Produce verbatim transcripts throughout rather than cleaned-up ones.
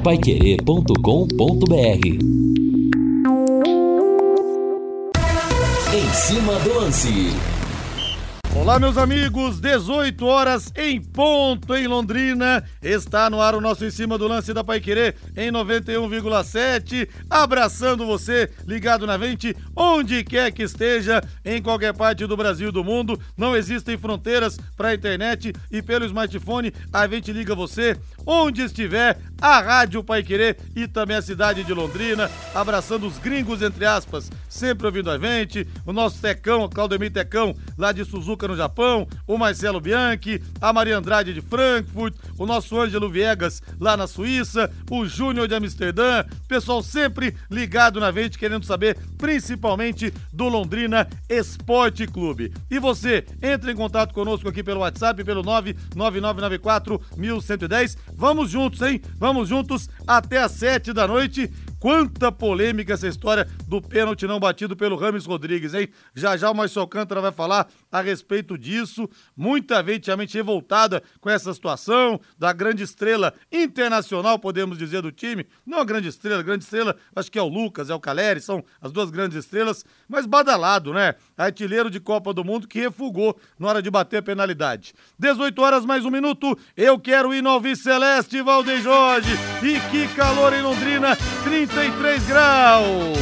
paiquerê ponto com ponto br. Em cima do lance. Olá, meus amigos, dezoito horas em ponto em Londrina. Está no ar o nosso Em Cima do Lance da Paiquerê em noventa e um vírgula sete. Abraçando você, ligado na vinte, onde quer que esteja, em qualquer parte do Brasil e do mundo. Não existem fronteiras para a internet e pelo smartphone a gente liga você onde estiver, a Rádio Paiquerê e também a cidade de Londrina, abraçando os gringos, entre aspas, sempre ouvindo a gente, o nosso Tecão, o Claudemir Tecão, lá de Suzuka, no Japão, o Marcelo Bianchi, a Maria Andrade de Frankfurt, o nosso Ângelo Viegas, lá na Suíça, o Júnior de Amsterdã, pessoal sempre ligado na gente, querendo saber, principalmente, do Londrina Esporte Clube. E você, entre em contato conosco aqui pelo WhatsApp, pelo nove nove nove nove quatro um um um zero. Vamos juntos, hein? Vamos juntos até às sete da noite. Quanta polêmica essa história do pênalti não batido pelo Rames Rodrigues, hein? Já já o Márcio Alcântara vai falar a respeito disso. Muita gente realmente revoltada com essa situação da grande estrela internacional, podemos dizer, do time. Não a grande estrela, a grande estrela acho que é o Lucas, é o Caleri, são as duas grandes estrelas, mas badalado, né? Artilheiro de Copa do Mundo que refugou na hora de bater a penalidade. dezoito horas mais um minuto, eu quero ir no Alvi Celeste, Valdeir Jorge. E que calor em Londrina, trinta e três graus.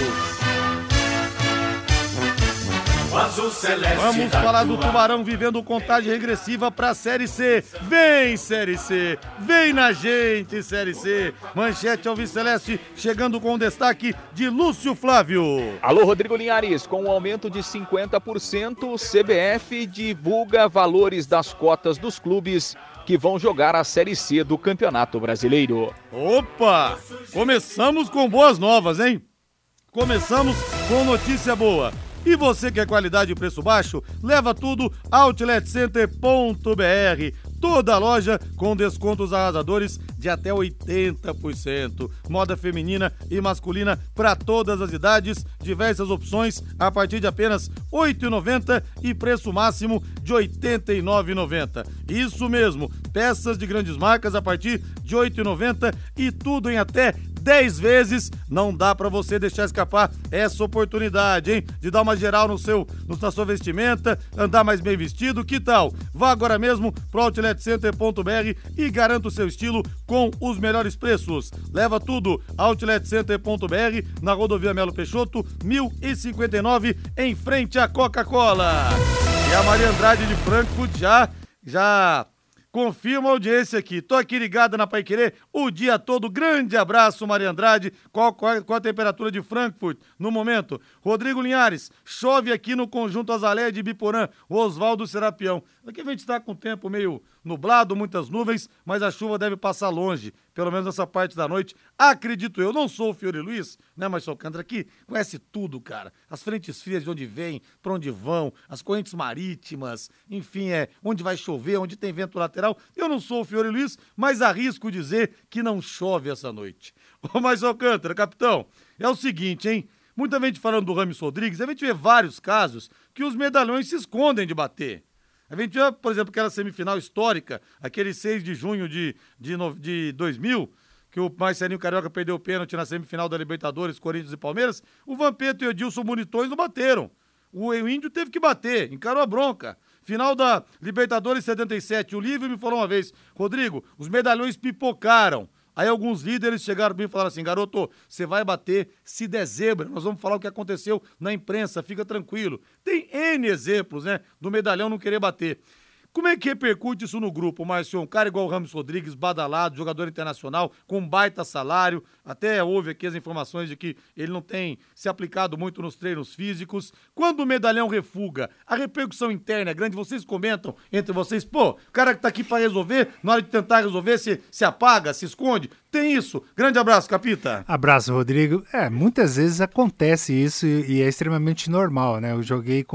Vamos falar do Tubarão vivendo contagem regressiva para a Série C. Vem, Série C! Vem na gente, Série C! Manchete Alviceleste chegando com o destaque de Lúcio Flávio. Alô, Rodrigo Linhares. Com um aumento de cinquenta por cento, o C B F divulga valores das cotas dos clubes que vão jogar a Série C do Campeonato Brasileiro. Opa! Começamos com boas novas, hein? Começamos com notícia boa. E você que é qualidade e preço baixo, leva tudo outlet center ponto br. Toda a loja com descontos arrasadores de até oitenta por cento. Moda feminina e masculina para todas as idades, diversas opções a partir de apenas oito reais e noventa centavos e preço máximo de oitenta e nove reais e noventa centavos. Isso mesmo, peças de grandes marcas a partir de oito reais e noventa centavos e tudo em até dez vezes. Não dá pra você deixar escapar essa oportunidade, hein? De dar uma geral no seu, na sua vestimenta, andar mais bem vestido, que tal? Vá agora mesmo pro outlet center ponto br e garanta o seu estilo com os melhores preços. Leva tudo, outlet center ponto br, na rodovia Melo Peixoto, mil e cinquenta e nove, em frente à Coca-Cola. E a Maria Andrade de Frankfurt já, já... confirma a audiência aqui. Tô aqui ligada na Paiquerê o dia todo. Grande abraço, Maria Andrade. Qual, qual, qual a temperatura de Frankfurt no momento? Rodrigo Linhares, chove aqui no Conjunto Azaleia de Biporã. O Oswaldo Serapião. Aqui a gente está com o tempo meio nublado, muitas nuvens, mas a chuva deve passar longe, pelo menos nessa parte da noite. Acredito eu, não sou o Fiore Luiz, né, mas o Alcântara aqui conhece tudo, cara. As frentes frias de onde vem, para onde vão, as correntes marítimas, enfim, é onde vai chover, onde tem vento lateral. Eu não sou o Fiore Luiz, mas arrisco dizer que não chove essa noite. Ô, mas Alcântara, capitão, é o seguinte, hein? Muita gente falando do Rames Rodrigues, a gente vê vários casos que os medalhões se escondem de bater. A gente vê, por exemplo, aquela semifinal histórica, aquele seis de junho de, de, de dois mil, que o Marcelinho Carioca perdeu o pênalti na semifinal da Libertadores, Corinthians e Palmeiras. O Vampeta e o Edilson Munitões não bateram. O Índio teve que bater, encarou a bronca. Final da Libertadores setenta e sete, o Lívio me falou uma vez: Rodrigo, os medalhões pipocaram. Aí alguns líderes chegaram para mim e falaram assim: garoto, você vai bater se der zebra, nós vamos falar o que aconteceu na imprensa, fica tranquilo. Tem N exemplos, né, do medalhão não querer bater. Como é que repercute isso no grupo, Márcio? Um cara igual o Rames Rodrigues, badalado, jogador internacional, com baita salário, até houve aqui as informações de que ele não tem se aplicado muito nos treinos físicos. Quando o medalhão refuga, a repercussão interna é grande, vocês comentam entre vocês, pô, o cara que tá aqui pra resolver, na hora de tentar resolver, se, se apaga, se esconde, tem isso. Grande abraço, Capita. Abraço, Rodrigo. É, muitas vezes acontece isso e é extremamente normal, né? Eu joguei com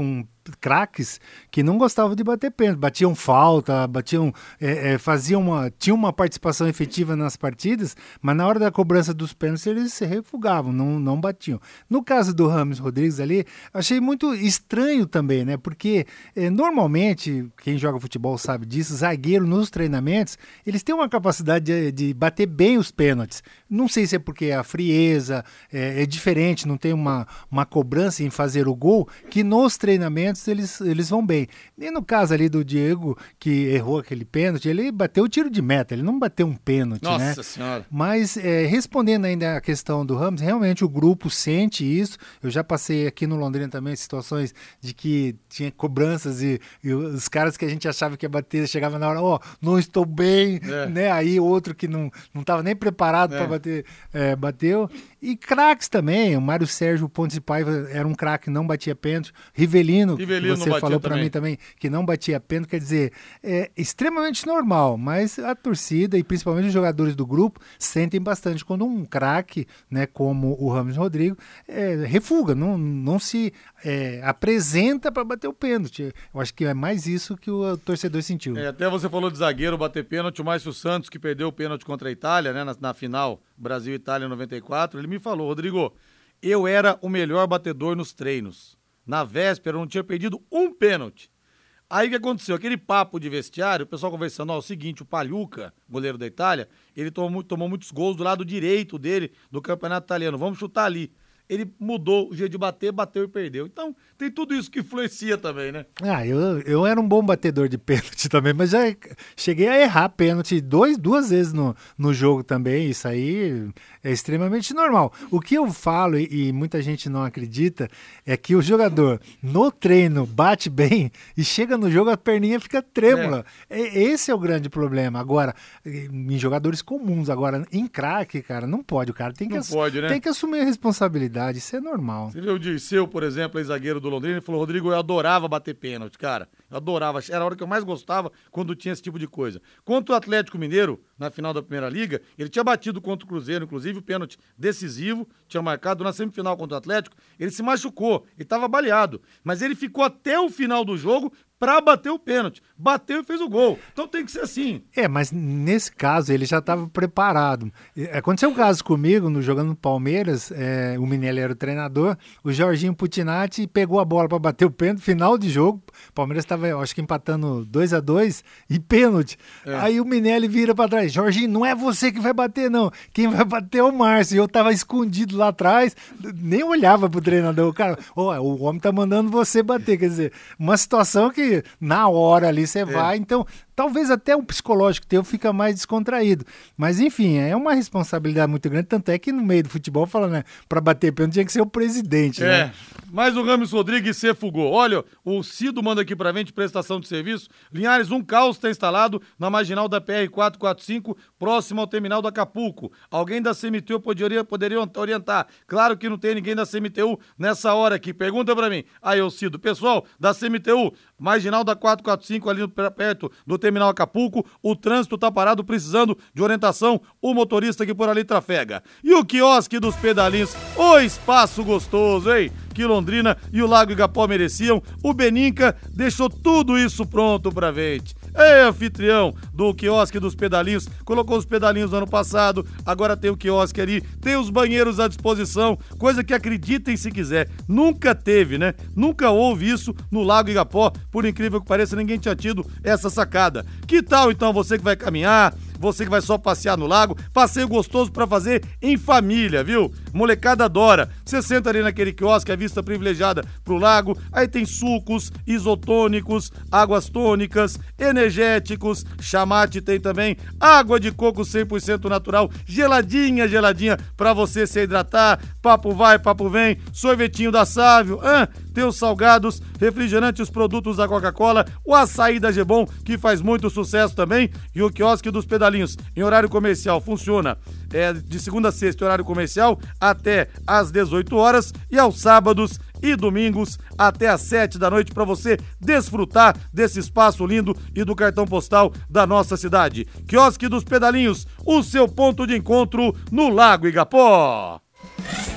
craques que não gostavam de bater pênalti, batiam falta, batiam, é, é, faziam uma, tinham uma participação efetiva nas partidas, mas na hora da cobrança dos pênaltis eles se refugavam, não, não batiam. No caso do Rames Rodrigues ali, achei muito estranho também, né? Porque é, normalmente, quem joga futebol sabe disso, zagueiro nos treinamentos, eles têm uma capacidade de, de bater bem os pênaltis. Não sei se é porque a frieza é, é diferente, não tem uma, uma cobrança em fazer o gol, que nos treinamentos eles, eles vão bem. E no caso ali do Diego, que errou aquele pênalti, ele bateu o tiro de meta, ele não bateu um pênalti, Nossa né? Nossa Senhora. Mas é, respondendo ainda a questão do Rames, realmente o grupo sente isso. Eu já passei aqui no Londrina também situações de que tinha cobranças e, e os caras que a gente achava que ia bater, chegava na hora, ó, oh, não estou bem, é. né? Aí outro que não não estava nem preparado é. para bater, é, bateu. E craques também, o Mário Sérgio Pontes e Paiva era um craque, não batia pênalti. Rivelino, Rivelino que você falou para mim também, que não batia pênalti, quer dizer, é extremamente normal, mas a torcida e principalmente os jogadores do grupo sentem bastante quando um craque, né, como o Rames Rodrigo, é, refuga, não, não se é, apresenta para bater o pênalti. Eu acho que é mais isso que o torcedor sentiu. É, até você falou de zagueiro bater pênalti, o Márcio Santos, que perdeu o pênalti contra a Itália, né, na, na final Brasil e Itália em noventa e quatro, ele me falou, Rodrigo, eu era o melhor batedor nos treinos. Na véspera eu não tinha perdido um pênalti. Aí o que aconteceu? Aquele papo de vestiário, o pessoal conversando, ó, é o seguinte, o Pagliuca, goleiro da Itália, ele tomou, tomou muitos gols do lado direito dele do campeonato italiano, vamos chutar ali. Ele mudou o jeito de bater, bateu e perdeu. Então, tem tudo isso que influencia também, né? Ah, eu, eu era um bom batedor de pênalti também, mas já cheguei a errar pênalti dois, duas vezes no, no jogo também. Isso aí é extremamente normal. O que eu falo, e, e muita gente não acredita, é que o jogador no treino bate bem e chega no jogo a perninha fica trêmula. É. É, esse é o grande problema. Agora, em jogadores comuns, agora em craque, cara, não pode. O cara tem que, não ass- pode, né? tem que assumir a responsabilidade. Isso é normal. Você viu o Dirceu, por exemplo, ex-zagueiro do Londrina, ele falou, Rodrigo, eu adorava bater pênalti, cara. Eu adorava, era a hora que eu mais gostava quando tinha esse tipo de coisa. Contra o Atlético Mineiro, na final da Primeira Liga, ele tinha batido contra o Cruzeiro, inclusive o pênalti decisivo, tinha marcado na semifinal contra o Atlético, ele se machucou, ele estava baleado, mas ele ficou até o final do jogo pra bater o pênalti. Bateu e fez o gol. Então tem que ser assim. É, mas nesse caso ele já estava preparado. Aconteceu um caso comigo, no, jogando no Palmeiras, é, o Minelli era o treinador, o Jorginho Putinati pegou a bola para bater o pênalti, final de jogo, o Palmeiras estava, acho que empatando dois a dois e pênalti. É. Aí o Minelli vira para trás, Jorginho, não é você que vai bater não, quem vai bater é o Márcio. E eu tava escondido lá atrás, nem olhava pro treinador, o cara, oh, o homem tá mandando você bater, quer dizer, uma situação que na hora ali você é. vai, então talvez até o psicológico teu fica mais descontraído, mas enfim, é uma responsabilidade muito grande, tanto é que no meio do futebol fala, né, pra bater pênalti tinha que ser o presidente, é. né? Mas o Rames Rodrigues se fugou. Olha, o Cido manda aqui pra gente prestação de serviço. Linhares, um caos está instalado na marginal da P R quatrocentos e quarenta e cinco, próximo ao terminal do Acapulco. Alguém da C M T U poderia, poderia orientar. Claro que não tem ninguém da C M T U nessa hora aqui. Pergunta pra mim. Aí, ô Cido, pessoal da C M T U, marginal da quatrocentos e quarenta e cinco, ali perto do terminal Acapulco, o trânsito tá parado precisando de orientação, o motorista que por ali trafega. E o quiosque dos pedalinhos, o espaço gostoso, hein? Que Londrina e o Lago Igapó mereciam, o Beninca deixou tudo isso pronto pra gente. Ei, anfitrião do quiosque dos pedalinhos, colocou os pedalinhos no ano passado, agora tem o quiosque ali, tem os banheiros à disposição, coisa que acreditem se quiser, nunca teve, né? Nunca houve isso no Lago Igapó, por incrível que pareça, ninguém tinha tido essa sacada. Que tal então você que vai caminhar, você que vai só passear no lago, passeio gostoso pra fazer em família, viu? Molecada adora. Você senta ali naquele quiosque, a vista privilegiada pro lago, aí tem sucos, isotônicos, águas tônicas, energéticos, chamate tem também, água de coco cem por cento natural, geladinha, geladinha, pra você se hidratar, papo vai, papo vem, sorvetinho da Sávio, ah, tem os salgados, refrigerante, os produtos da Coca-Cola, o açaí da Gebom, que faz muito sucesso também, e o quiosque dos pedalinhos, em horário comercial, funciona é, de segunda a sexta, horário comercial, até às dezoito horas, e aos sábados e domingos até às sete da noite para você desfrutar desse espaço lindo e do cartão postal da nossa cidade. Quiosque dos Pedalinhos, o seu ponto de encontro no Lago Igapó.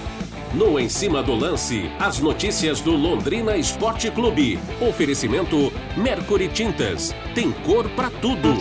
No Em Cima do Lance, as notícias do Londrina Esporte Clube. Oferecimento Mercury Tintas. Tem cor pra tudo.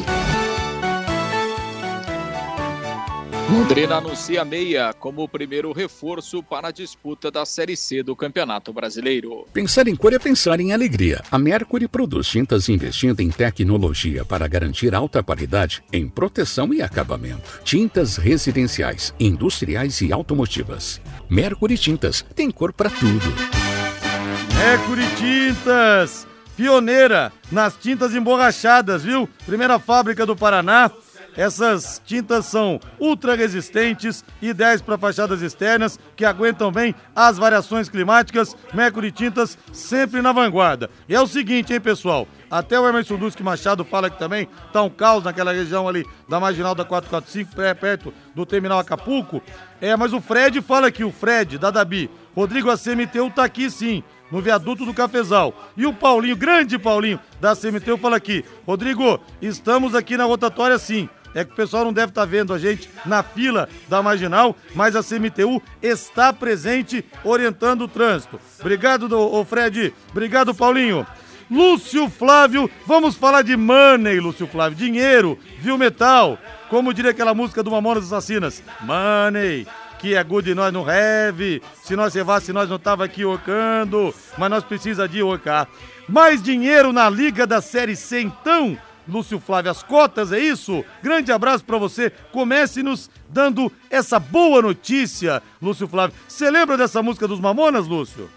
Londrina anuncia meia como o primeiro reforço para a disputa da Série C do Campeonato Brasileiro. Pensar em cor é pensar em alegria. A Mercury produz tintas investindo em tecnologia para garantir alta qualidade em proteção e acabamento. Tintas residenciais, industriais e automotivas. Mercury Tintas, tem cor para tudo. Mercury Tintas, pioneira nas tintas emborrachadas, viu? Primeira fábrica do Paraná. Essas tintas são ultra resistentes, ideais para fachadas externas, que aguentam bem as variações climáticas. Mercury Tintas sempre na vanguarda. E é o seguinte, hein, pessoal? Até o Emerson Duque Machado fala que também tá um caos naquela região ali da Marginal da quatrocentos e quarenta e cinco, perto do Terminal Acapulco. É, mas o Fred fala aqui, o Fred da Dabi, Rodrigo A C M T U tá aqui sim, no viaduto do Cafezal. E o Paulinho, grande Paulinho da C M T U fala aqui, Rodrigo, estamos aqui na rotatória sim. É que o pessoal não deve estar vendo a gente na fila da Marginal, mas a C M T U está presente orientando o trânsito. Obrigado, do, Fred. Obrigado, Paulinho. Lúcio Flávio, vamos falar de money, Lúcio Flávio. Dinheiro, viu, metal? Como diria aquela música do Mamonas Assassinas. Money, que é good e nós não have. Se nós levasse, nós não tava aqui orcando, mas nós precisa de orcar. Mais dinheiro na Liga da Série C, então... Lúcio Flávio, as cotas, é isso? Grande abraço pra você. Comece nos dando essa boa notícia, Lúcio Flávio. Você lembra dessa música dos Mamonas, Lúcio?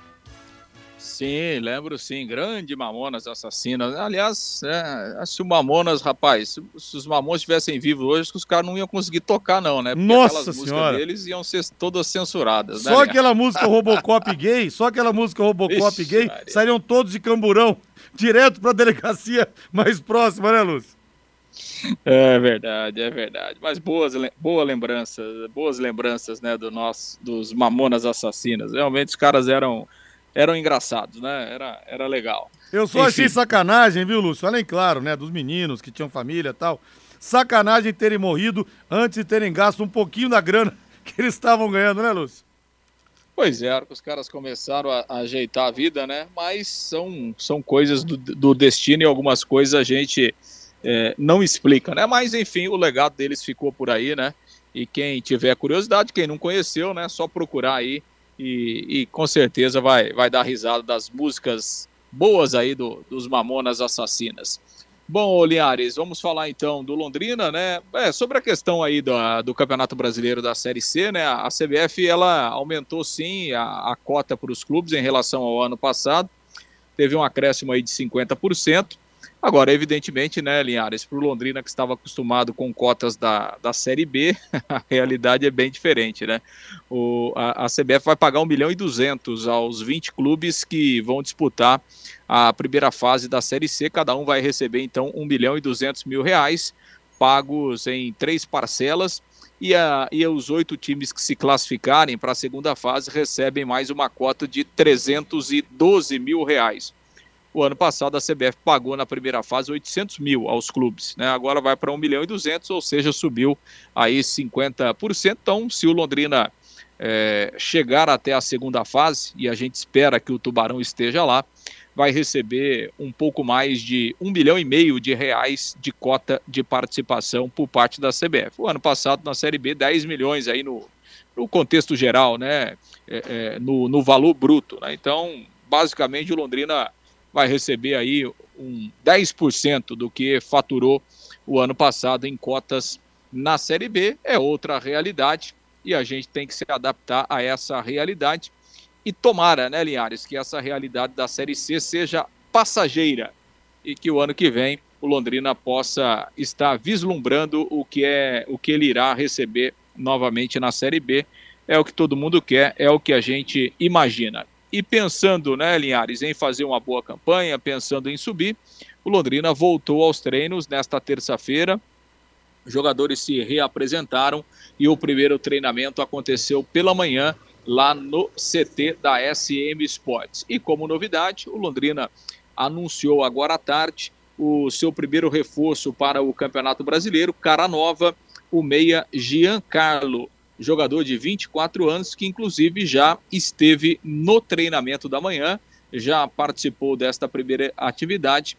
Sim, lembro sim. Grande Mamonas Assassinas. Aliás, é, se o Mamonas, rapaz, se, se os Mamonas estivessem vivos hoje, os caras não iam conseguir tocar não, né? Porque Nossa aquelas Senhora. músicas deles iam ser todas censuradas, Só né? aquela música Robocop gay, só aquela música Robocop Ixi, gay, Maria. sairiam todos de Camburão, direto pra delegacia mais próxima, né, Lúcio? É verdade, é verdade. Mas boas, boas lembranças, boas lembranças, né, do nosso, dos Mamonas Assassinas. Realmente os caras eram, eram engraçados, né? Era, era legal. Eu só Enfim. achei sacanagem, viu, Lúcio? Além, claro, né, dos meninos que tinham família e tal. Sacanagem terem morrido antes de terem gasto um pouquinho da grana que eles estavam ganhando, né, Lúcio? Pois é, os caras começaram a, a ajeitar a vida, né? Mas são, são coisas do, do destino e algumas coisas a gente é, não explica, né? Mas, enfim, o legado deles ficou por aí, né? E quem tiver curiosidade, quem não conheceu, né? Só procurar aí e, e com certeza vai, vai dar risada das músicas boas aí do, dos Mamonas Assassinas. Bom, Linhares, vamos falar então do Londrina, né? É, sobre a questão aí do, do Campeonato Brasileiro da Série C, né? A C B F, ela aumentou sim a, a cota para os clubes em relação ao ano passado. Teve um acréscimo aí de cinquenta por cento. Agora, evidentemente, né, Linhares, para o Londrina que estava acostumado com cotas da, da Série B, a realidade é bem diferente, né? O, a, a C B F vai pagar um milhão e duzentos aos vinte clubes que vão disputar a primeira fase da Série C. Cada um vai receber, então, um milhão e duzentos mil reais, pagos em três parcelas, e, a, e os oito times que se classificarem para a segunda fase recebem mais uma cota de trezentos e doze mil reais. O ano passado a C B F pagou na primeira fase oitocentos mil aos clubes, né? Agora vai para um milhão e duzentos, ou seja, subiu aí cinquenta por cento. Então, se o Londrina é, chegar até a segunda fase, e a gente espera que o Tubarão esteja lá, vai receber um pouco mais de um milhão e meio de reais de cota de participação por parte da C B F. O ano passado, na Série B, dez milhões aí no, no contexto geral, né? É, é, no, no valor bruto, né? Então, basicamente, o Londrina vai receber aí um dez por cento do que faturou o ano passado em cotas na Série B. É outra realidade e a gente tem que se adaptar a essa realidade. E tomara, né, Linhares, que essa realidade da Série C seja passageira e que o ano que vem o Londrina possa estar vislumbrando o que, é, o que ele irá receber novamente na Série B. É o que todo mundo quer, é o que a gente imagina. E pensando, né, Linhares, em fazer uma boa campanha, pensando em subir, o Londrina voltou aos treinos nesta terça-feira. Os jogadores se reapresentaram e o primeiro treinamento aconteceu pela manhã lá no C T da S M Sports. E como novidade, o Londrina anunciou agora à tarde o seu primeiro reforço para o Campeonato Brasileiro, cara nova, o meia Giancarlo. jogador de vinte e quatro anos, que inclusive já esteve no treinamento da manhã, já participou desta primeira atividade.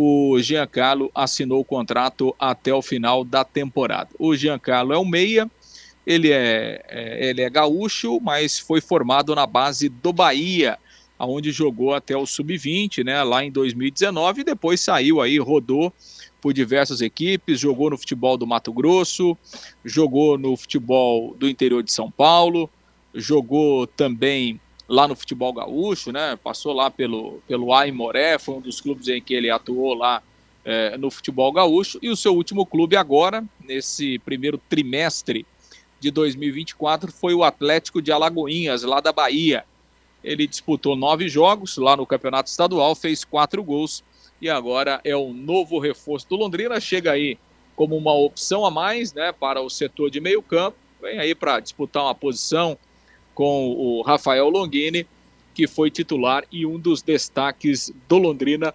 O Giancarlo assinou o contrato até o final da temporada. O Giancarlo é um meia, ele é, é, ele é gaúcho, mas foi formado na base do Bahia, onde jogou até o sub vinte, né, lá em dois mil e dezenove, e depois saiu aí, rodou por diversas equipes, jogou no futebol do Mato Grosso, jogou no futebol do interior de São Paulo, jogou também lá no futebol gaúcho, né? Passou lá pelo, pelo Aimoré, foi um dos clubes em que ele atuou lá é, no futebol gaúcho, e o seu último clube agora, nesse primeiro trimestre de dois mil e vinte e quatro, foi o Atlético de Alagoinhas, lá da Bahia. Ele disputou nove jogos lá no Campeonato Estadual, fez quatro gols, e agora é o novo reforço do Londrina, chega aí como uma opção a mais, né, para o setor de meio campo, vem aí para disputar uma posição com o Rafael Longini, que foi titular e um dos destaques do Londrina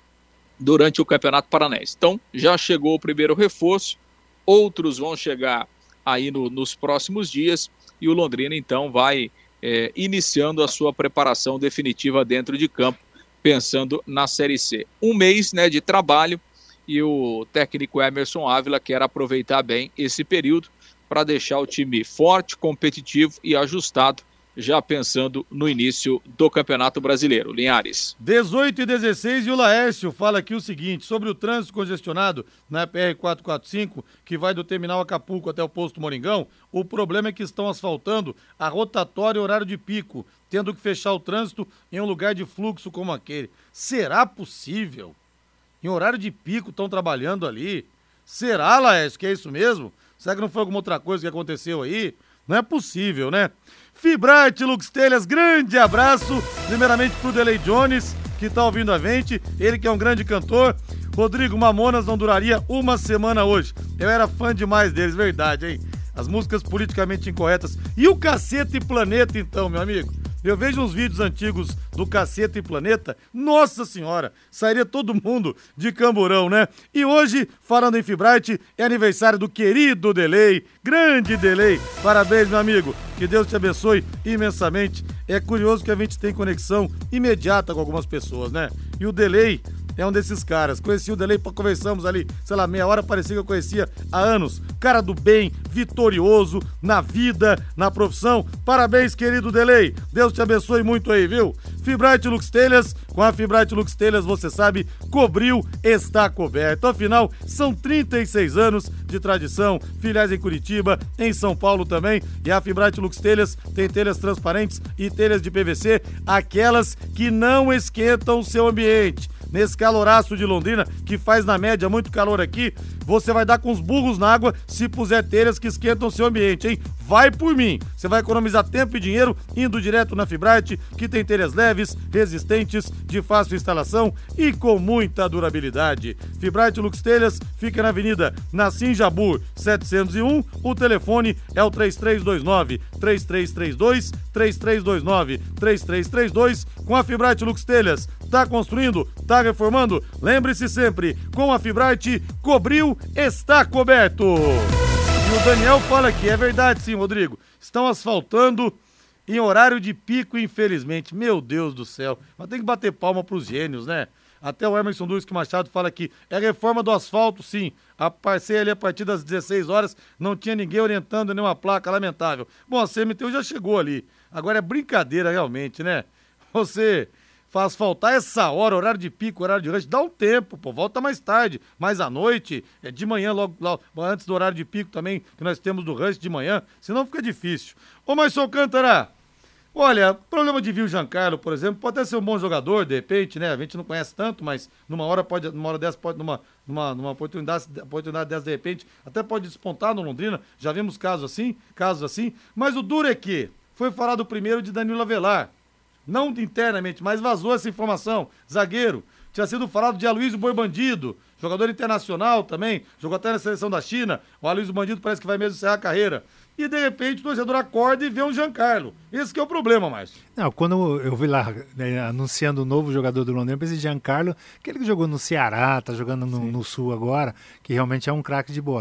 durante o Campeonato Paranaense. Então, já chegou o primeiro reforço, outros vão chegar aí no, nos próximos dias, e o Londrina, então, vai é, iniciando a sua preparação definitiva dentro de campo, pensando na Série C. Um mês, né, de trabalho, e o técnico Emerson Ávila quer aproveitar bem esse período para deixar o time forte, competitivo e ajustado, já pensando no início do Campeonato Brasileiro. Linhares. dezoito e dezesseis, e o Laércio fala aqui o seguinte, sobre o trânsito congestionado na P R quatrocentos e quarenta e cinco, que vai do terminal Acapulco até o posto Moringão, o problema é que estão asfaltando a rotatória horário de pico, tendo que fechar o trânsito em um lugar de fluxo como aquele. Será possível? Em horário de pico estão trabalhando ali? Será, Laércio, que é isso mesmo? Será que não foi alguma outra coisa que aconteceu aí? Não é possível, né? Fibrate Lux Telhas, grande abraço, primeiramente pro Delay Jones, que tá ouvindo a gente, ele que é um grande cantor. Rodrigo, Mamonas não duraria uma semana hoje. Eu era fã demais deles, verdade, hein? As músicas politicamente incorretas. E o Cacete e Planeta, então, meu amigo? Eu vejo uns vídeos antigos do Caceta e Planeta, nossa senhora, sairia todo mundo de camburão, né? E hoje, falando em Fibrate, é aniversário do querido Delay, grande Delay, parabéns, meu amigo, que Deus te abençoe imensamente. É curioso que a gente tem conexão imediata com algumas pessoas, né? E o Delay é um desses caras. Conheci o Delay, conversamos ali, sei lá, meia hora, parecia que eu conhecia há anos. Cara do bem, vitorioso, na vida, na profissão. Parabéns, querido Delay. Deus te abençoe muito aí, viu? Fibrate Lux Telhas, com a Fibrate Lux Telhas, você sabe, cobriu, está coberto. Afinal, são trinta e seis anos de tradição, filiais em Curitiba, em São Paulo também, e a Fibrate Lux Telhas tem telhas transparentes e telhas de P V C, aquelas que não esquentam o seu ambiente. Nesse caloraço de Londrina, que faz na média muito calor aqui, você vai dar com os burros na água se puser telhas que esquentam o seu ambiente, hein? Vai por mim! Você vai economizar tempo e dinheiro indo direto na Fibrate, que tem telhas leves, resistentes, de fácil instalação e com muita durabilidade. Fibrate Lux Telhas fica na Avenida Nassim Jabur setecentos e um, o telefone é o três três dois nove, três três três dois, três três dois nove, três três três dois. Com a Fibrate Lux Telhas, tá construindo, tá reformando? Lembre-se sempre, com a Fibrate, cobriu, está coberto! E o Daniel fala aqui, é verdade sim, Rodrigo, estão asfaltando em horário de pico, infelizmente. Meu Deus do céu, mas tem que bater palma pros gênios, né? Até o Emerson Duque Machado fala aqui, é reforma do asfalto, sim. A passei ali a partir das dezesseis horas, não tinha ninguém orientando, nenhuma placa, lamentável. Bom, a C M T U já chegou ali. Agora é brincadeira realmente, né? Você faz faltar essa hora, horário de pico, horário de rush, dá um tempo, pô, volta mais tarde, mais à noite, é de manhã, logo, logo antes do horário de pico também, que nós temos do rush de manhã, senão fica difícil. Ô, Marcio Alcântara, olha, problema de Vil Giancarlo, por exemplo, pode até ser um bom jogador, de repente, né, a gente não conhece tanto, mas numa hora pode, numa hora dessa, pode, numa, numa, numa oportunidade, oportunidade dessa, de repente, até pode despontar no Londrina, já vimos casos assim, casos assim, mas o duro é que foi falado primeiro de Danilo Avelar, não internamente, mas vazou essa informação. Zagueiro, tinha sido falado de Aloysio Boi Bandido, jogador internacional também, jogou até na seleção da China. O Aloysio Bandido parece que vai mesmo encerrar a carreira. E de repente o torcedor acorda e vê um Giancarlo. Esse que é o problema, Márcio. Não, quando eu vi lá né, anunciando o novo jogador do Londrina, eu pensei Giancarlo, aquele que jogou no Ceará, tá jogando no, no Sul agora, que realmente é um craque de bola.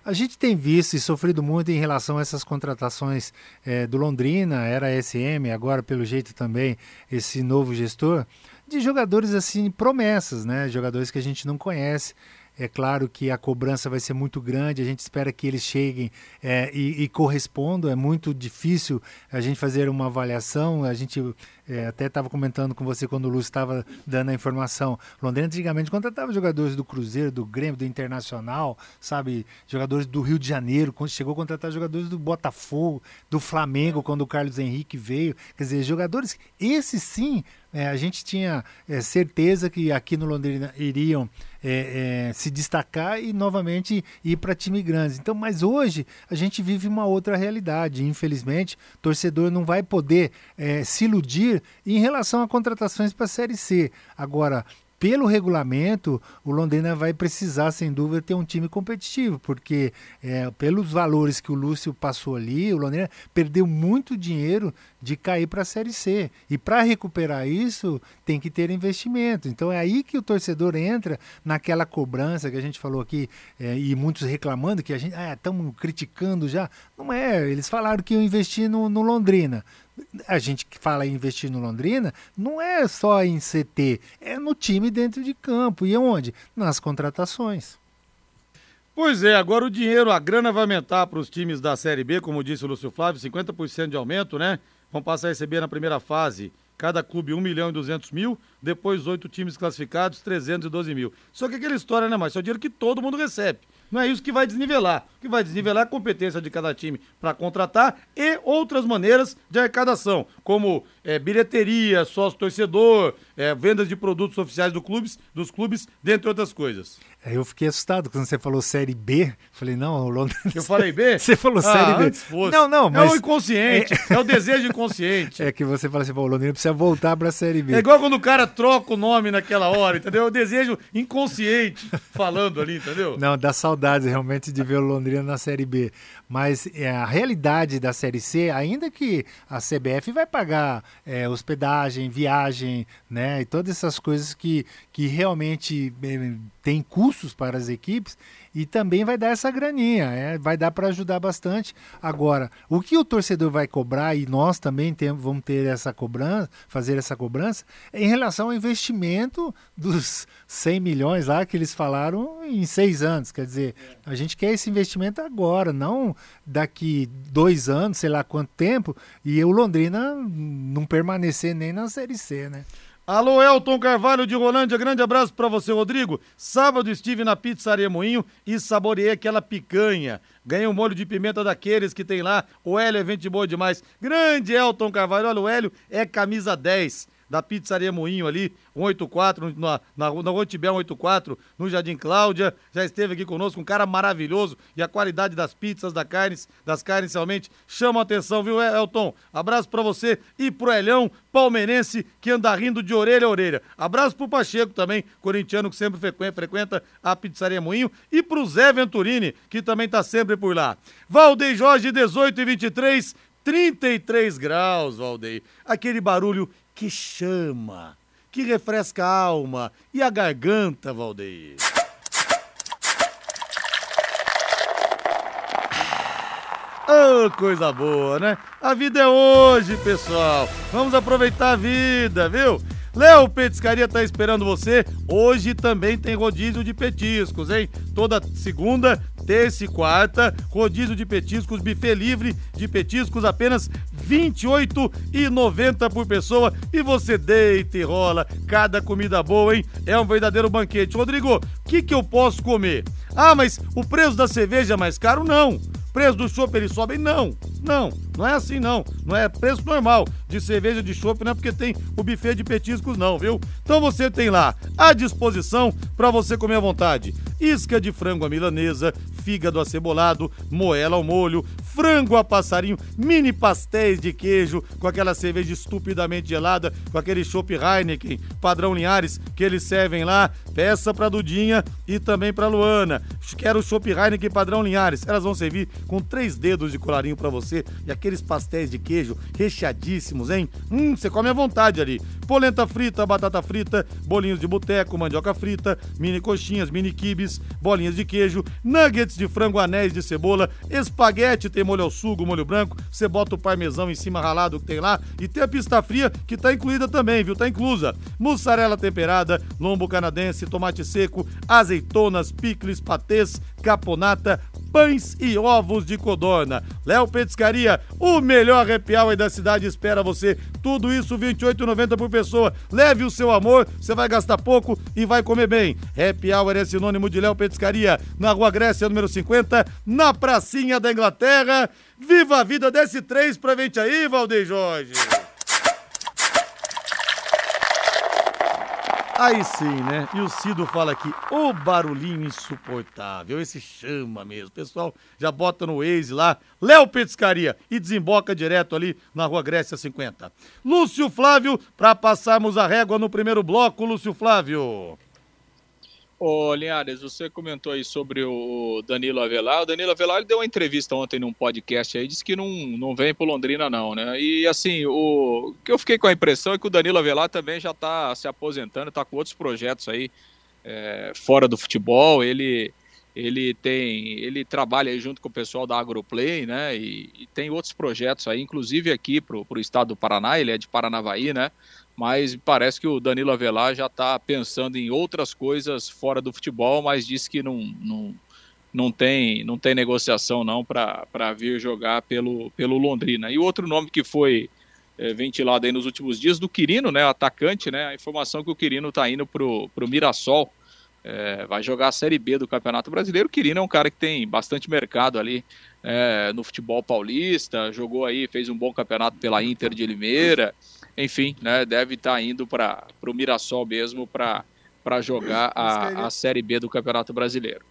A gente tem visto e sofrido muito em relação a essas contratações é, do Londrina, era a S M, agora pelo jeito também esse novo gestor, de jogadores assim, promessas, né? Jogadores que a gente não conhece. É claro que a cobrança vai ser muito grande, a gente espera que eles cheguem é, e, e correspondam. É muito difícil a gente fazer uma avaliação. A gente é, até estava comentando com você quando o Lúcio estava dando a informação. Londrina antigamente contratava jogadores do Cruzeiro, do Grêmio, do Internacional, sabe? Jogadores do Rio de Janeiro, quando chegou a contratar jogadores do Botafogo, do Flamengo, quando o Carlos Henrique veio. Quer dizer, jogadores, esses sim, é, a gente tinha é, certeza que aqui no Londrina iriam É, é, se destacar e novamente ir para time grande. Então, mas hoje a gente vive uma outra realidade. Infelizmente, o torcedor não vai poder é, se iludir em relação a contratações para a Série C. Agora, pelo regulamento, o Londrina vai precisar, sem dúvida, ter um time competitivo, porque é, pelos valores que o Lúcio passou ali, o Londrina perdeu muito dinheiro de cair para a Série C. E para recuperar isso, tem que ter investimento. Então é aí que o torcedor entra naquela cobrança que a gente falou aqui, é, e muitos reclamando que a gente estamos ah, criticando já. Não é, eles falaram que iam investir no, no Londrina. A gente que fala em investir no Londrina não é só em C T, é no time dentro de campo. E onde? Nas contratações. Pois é, agora o dinheiro, a grana vai aumentar para os times da Série B, como disse o Lúcio Flávio, cinquenta por cento de aumento, né? Vão passar a receber na primeira fase, cada clube um milhão e duzentos mil, depois oito times classificados, trezentos e doze mil. Só que aquela história, né, mas é o dinheiro que todo mundo recebe. Não é isso que vai desnivelar. O que vai desnivelar é a competência de cada time para contratar e outras maneiras de arrecadação, como é, bilheteria, sócio-torcedor, é, vendas de produtos oficiais do clubes, dos clubes, dentre outras coisas. Eu fiquei assustado quando você falou Série B. Falei, não, o Londrina... Eu falei B? Você falou ah, Série B. Antes fosse. Não, não, mas... É o inconsciente, é, é o desejo inconsciente. É que você fala assim, pô, o Londrina precisa voltar pra Série B. É igual quando o cara troca o nome naquela hora, entendeu? É o desejo inconsciente falando ali, entendeu? Não, dá saudades realmente de ver o Londrina na Série B. Mas é, a realidade da Série C, ainda que a C B F vai pagar é, hospedagem, viagem, né, e todas essas coisas que, que realmente é, tem custos para as equipes, e também vai dar essa graninha, é, vai dar para ajudar bastante. Agora, o que o torcedor vai cobrar, e nós também tem, vamos ter essa cobrança, fazer essa cobrança, é em relação ao investimento dos cem milhões lá que eles falaram em seis anos. Quer dizer, a gente quer esse investimento agora, não daqui dois anos, sei lá quanto tempo, e o Londrina não permanecer nem na Série C, né? Alô, Elton Carvalho de Rolândia, grande abraço pra você, Rodrigo. Sábado estive na Pizzaria Moinho e saboreei aquela picanha. Ganhei um molho de pimenta daqueles que tem lá. O Hélio é gente boa demais. Grande Elton Carvalho, olha, o Hélio é camisa dez da Pizzaria Moinho ali, cento e oitenta e quatro, na, na, na Rua Tibé cento e oitenta e quatro, no Jardim Cláudia, já esteve aqui conosco, um cara maravilhoso, e a qualidade das pizzas, das carnes, das carnes realmente chama a atenção, viu, Elton? Abraço pra você e pro Elhão, palmeirense, que anda rindo de orelha a orelha. Abraço pro Pacheco também, corintiano, que sempre frequenta, frequenta a Pizzaria Moinho, e pro Zé Venturini, que também tá sempre por lá. Valdeir Jorge, dezoito e vinte e três, trinta e três graus, Valdeir. Aquele barulho que chama, que refresca a alma e a garganta, Valdeir. Oh, coisa boa, né? A vida é hoje, pessoal. Vamos aproveitar a vida, viu? Léo Petiscaria tá esperando você. Hoje também tem rodízio de petiscos, hein? Toda segunda, terça e quarta, rodízio de petiscos, buffet livre de petiscos, apenas vinte e oito reais e noventa centavos por pessoa. E você deita e rola, cada comida boa, hein? É um verdadeiro banquete. Rodrigo, o que que eu posso comer? Ah, mas o preço da cerveja é mais caro? Não. O preço do chopp eles sobem? Não. Não, não é assim não. Não é preço normal de cerveja de chopp, não é porque tem o buffet de petiscos não, viu? Então você tem lá à disposição para você comer à vontade. Isca de frango à milanesa, fígado acebolado, moela ao molho, frango a passarinho, mini pastéis de queijo, com aquela cerveja estupidamente gelada, com aquele chopp Heineken, padrão Linhares, que eles servem lá. Peça pra Dudinha e também pra Luana. Quero o chopp Heineken padrão Linhares. Elas vão servir com três dedos de colarinho pra você e aqueles pastéis de queijo recheadíssimos, hein? Hum, você come à vontade ali. Polenta frita, batata frita, bolinhos de boteco, mandioca frita, mini coxinhas, mini quibes, bolinhas de queijo, nuggets de frango, anéis de cebola, espaguete, tem molho ao sugo, molho branco, você bota o parmesão em cima ralado que tem lá e tem a pista fria que tá incluída também, viu? Tá inclusa. Mussarela temperada, lombo canadense, tomate seco, azeitonas, picles, patês, caponata, pães e ovos de codorna. Léo Petiscaria, o melhor happy hour da cidade espera você. Tudo isso vinte e oito reais e noventa centavos por pessoa. Leve o seu amor, você vai gastar pouco e vai comer bem. Happy hour é sinônimo de Léo Petiscaria, na Rua Grécia, número cinquenta, na pracinha da Inglaterra. Viva a vida, desce três pra frente aí, Valdeir Jorge. Aí sim, né? E o Cido fala aqui, ô barulhinho insuportável, esse chama mesmo. O pessoal já bota no Waze lá, Léo Petiscaria, e desemboca direto ali na Rua Grécia cinquenta. Lúcio Flávio, pra passarmos a régua no primeiro bloco, Lúcio Flávio. Ô, Linhares, você comentou aí sobre o Danilo Avelar. O Danilo Avelar ele deu uma entrevista ontem num podcast aí, disse que não, não vem pro Londrina não, né? E assim, o que eu fiquei com a impressão é que o Danilo Avelar também já tá se aposentando, tá com outros projetos aí é, fora do futebol. Ele, ele tem, ele trabalha aí junto com o pessoal da Agroplay, né? E, e tem outros projetos aí, inclusive aqui pro, pro estado do Paraná, ele é de Paranavaí, né? Mas parece que o Danilo Avelar já está pensando em outras coisas fora do futebol, mas disse que não, não, não, tem, não tem negociação não para vir jogar pelo, pelo Londrina. E outro nome que foi é, ventilado aí nos últimos dias, do Quirino, né, atacante, né, a informação que o Quirino está indo para o Mirassol, é, vai jogar a Série B do Campeonato Brasileiro. O Quirino é um cara que tem bastante mercado ali é, no futebol paulista, jogou aí, fez um bom campeonato pela Inter de Limeira. Enfim, né, deve estar indo para o Mirassol mesmo para jogar a, a Série B do Campeonato Brasileiro.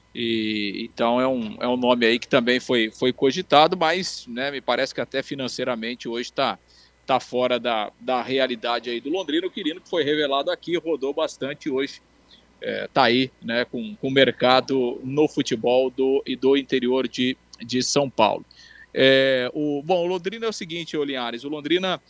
E, então é um, é um nome aí que também foi, foi cogitado, mas né, me parece que até financeiramente hoje está tá fora da, da realidade aí do Londrina. O Quirino, que foi revelado aqui, rodou bastante hoje, está é, aí né, com o mercado no futebol do, e do interior de, de São Paulo. É, o, bom, o Londrina é o seguinte, ô Linhares, o Londrina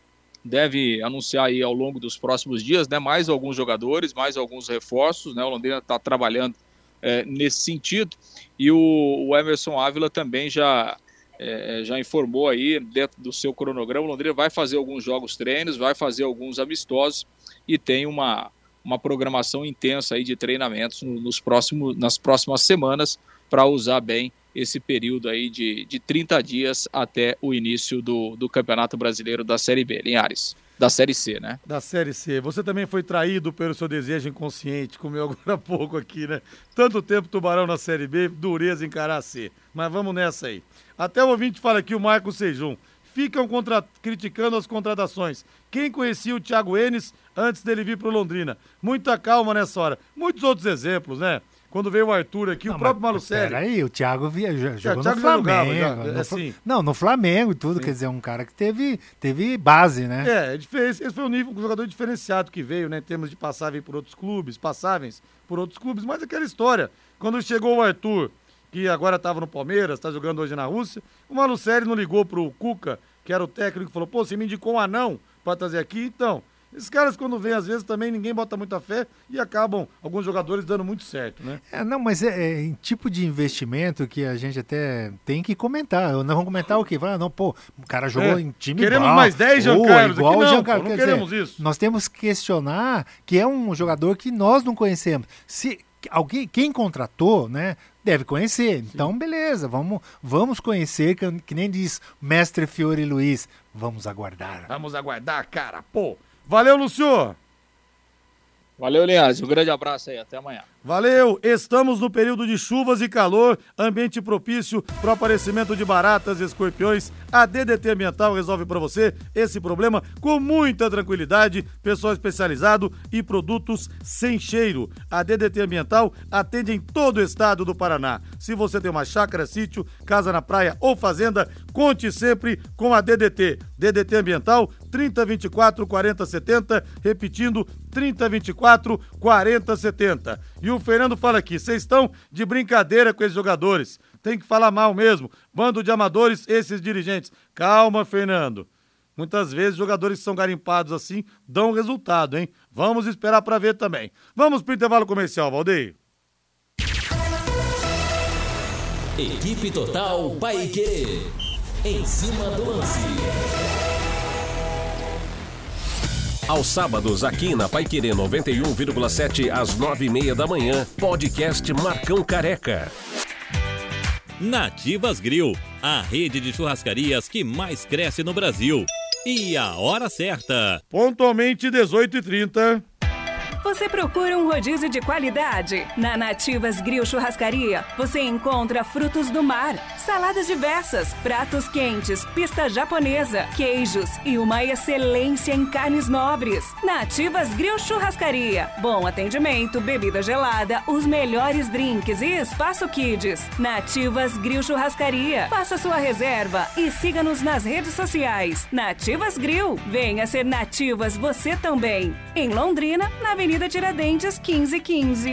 deve anunciar aí ao longo dos próximos dias, né, mais alguns jogadores, mais alguns reforços, né, o Londrina está trabalhando é, nesse sentido, e o, o Emerson Ávila também já, é, já informou aí, dentro do seu cronograma, o Londrina vai fazer alguns jogos treinos, vai fazer alguns amistosos, e tem uma, uma programação intensa aí de treinamentos nos próximos, nas próximas semanas, para usar bem esse período aí de, de trinta dias até o início do, do Campeonato Brasileiro da Série B, Linhares, da Série C, né? Da Série C. Você também foi traído pelo seu desejo inconsciente, comeu agora há pouco aqui, né? Tanto tempo Tubarão na Série B, dureza encarar a C. Mas vamos nessa aí. Até o ouvinte fala aqui, o Marco Sejum. Ficam contra... criticando as contratações. Quem conhecia o Thiago Enes antes dele vir para o Londrina? Muita calma nessa hora. Muitos outros exemplos, né? Quando veio o Arthur aqui, não, o próprio Malucelli. Peraí, o Thiago via, jogou Thiago no Flamengo. Jogava, já, no, assim. Não, no Flamengo e tudo, sim. Quer dizer, um cara que teve, teve base, né? É, esse foi um nível, um jogador diferenciado que veio, né? Em termos de passagem por outros clubes, passáveis por outros clubes, mas aquela história. Quando chegou o Arthur, que agora estava no Palmeiras, está jogando hoje na Rússia, o Malucelli não ligou pro Cuca, que era o técnico, e falou, pô, você me indicou um anão para trazer aqui, então... Esses caras, quando vêm, às vezes, também ninguém bota muita fé e acabam, alguns jogadores, dando muito certo, né? É, não, mas é, é em tipo de investimento que a gente até tem que comentar. Nós vamos comentar o quê? Falar, não, pô, o cara jogou é, em time queremos igual. mais dez Jean Carlos igual aqui, o não, Jean Carlos. pô, não Quer queremos dizer, isso. Nós temos que questionar que é um jogador que nós não conhecemos. Se alguém, quem contratou, né, deve conhecer. Sim. Então, beleza, vamos, vamos conhecer, que, que nem diz Mestre Fiore Luiz, vamos aguardar. Vamos aguardar, cara, pô. Valeu, Lúcio! Valeu, Linhares. Um grande abraço aí. Até amanhã. Valeu! Estamos no período de chuvas e calor, ambiente propício para o aparecimento de baratas e escorpiões. A D D T Ambiental resolve para você esse problema com muita tranquilidade, pessoal especializado e produtos sem cheiro. A D D T Ambiental atende em todo o estado do Paraná. Se você tem uma chácara, sítio, casa na praia ou fazenda, conte sempre com a D D T. D D T Ambiental trinta, vinte e quatro, quarenta, setenta, repetindo, trinta, vinte e quatro, quarenta, setenta. E o Fernando fala aqui, vocês estão de brincadeira com esses jogadores, tem que falar mal mesmo, bando de amadores, esses dirigentes. Calma, Fernando. Muitas vezes jogadores que são garimpados assim dão resultado, hein? Vamos esperar para ver também. Vamos pro intervalo comercial, Valdeir. Equipe Total Paiquerê, em cima do lance. Aos sábados, aqui na Paiquerê noventa e um vírgula sete, às nove e meia da manhã, podcast Marcão Careca. Nativas Grill, a rede de churrascarias que mais cresce no Brasil. E a hora certa. Pontualmente dezoito e trinta. Você procura um rodízio de qualidade? Na Nativas Grill Churrascaria, você encontra frutos do mar, saladas diversas, pratos quentes, pista japonesa, queijos e uma excelência em carnes nobres. Nativas Grill Churrascaria. Bom atendimento, bebida gelada, os melhores drinks e espaço kids. Nativas Grill Churrascaria. Faça sua reserva e siga-nos nas redes sociais. Nativas Grill. Venha ser Nativas você também. Em Londrina, na Avenida Avenida Tiradentes, quinze quinze.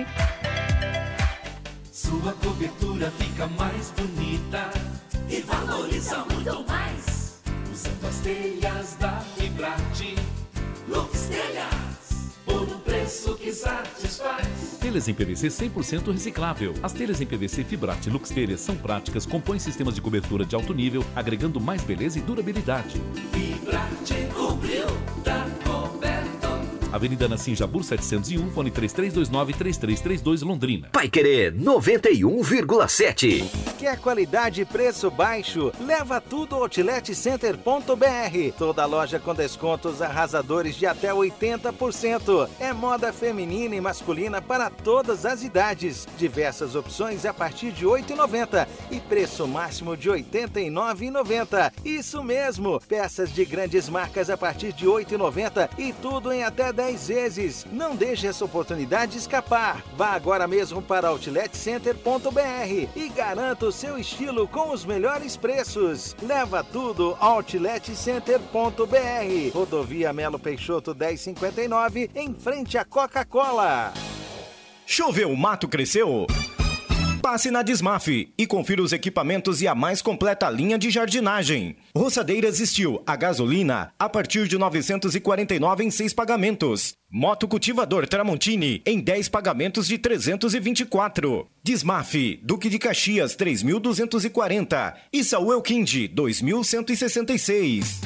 Sua cobertura fica mais bonita e valoriza muito mais. Usando as telhas da Fibrate, Lux Telhas, por um preço que satisfaz. Telhas em P V C cem por cento reciclável. As telhas em P V C Fibrate Lux Telhas são práticas, compõem sistemas de cobertura de alto nível, agregando mais beleza e durabilidade. Fibrate cobriu, tá coberto. Avenida Nassim Jabur setecentos e um, fone três três dois nove, três três três dois, Londrina. Paiquerê noventa e um vírgula sete. Quer qualidade e preço baixo? Leva tudo ao outlet center ponto b r. Toda loja com descontos arrasadores de até oitenta por cento. É moda feminina e masculina para todas as idades. Diversas opções a partir de oito reais e noventa centavos e preço máximo de oitenta e nove reais e noventa centavos. Isso mesmo! Peças de grandes marcas a partir de oito reais e noventa centavos e tudo em até dez vezes. Não deixe essa oportunidade escapar. Vá agora mesmo para outlet center ponto b r e garanta o seu estilo com os melhores preços. Leva tudo ao outlet center ponto b r. Rodovia Melo Peixoto dez cinquenta e nove, em frente à Coca-Cola. Choveu, o mato cresceu? Passe na Desmaf e confira os equipamentos e a mais completa linha de jardinagem. Roçadeiras Steel a gasolina a partir de novecentos e quarenta e nove reais em seis pagamentos. Moto cultivador Tramontini em dez pagamentos de trezentos e vinte e quatro. Desmaf, Duque de Caxias três mil duzentos e quarenta e Saúl Elquinde dois mil cento e sessenta e seis.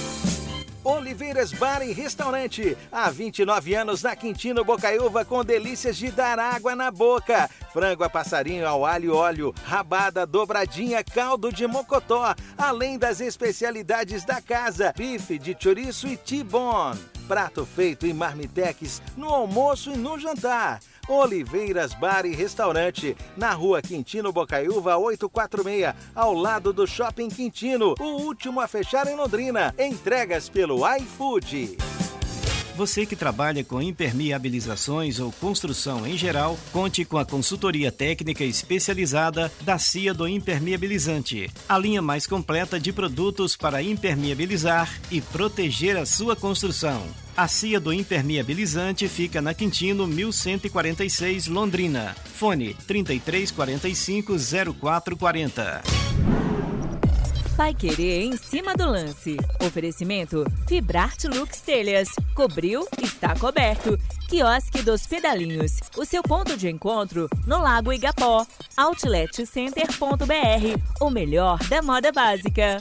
Oliveiras Bar e Restaurante. Há vinte e nove anos na Quintino Bocaiúva, com delícias de dar água na boca. Frango a passarinho ao alho e óleo, rabada, dobradinha, caldo de mocotó, além das especialidades da casa, bife de chouriço e T-bone. Prato feito em marmitex no almoço e no jantar. Oliveiras Bar e Restaurante, na rua Quintino Bocaiúva oitocentos e quarenta e seis, ao lado do Shopping Quintino, o último a fechar em Londrina. Entregas pelo iFood. Você que trabalha com impermeabilizações ou construção em geral, conte com a consultoria técnica especializada da C I A do Impermeabilizante, a linha mais completa de produtos para impermeabilizar e proteger a sua construção. A C I A do Impermeabilizante fica na Quintino mil cento e quarenta e seis, Londrina. Fone trinta e três quarenta e cinco, zero quatro quarenta. Paiquerê em cima do lance. Oferecimento Fibrate Lux Telhas. Cobriu, está coberto. Quiosque dos Pedalinhos. O seu ponto de encontro no Lago Igapó. outlet center ponto b r. O melhor da moda básica.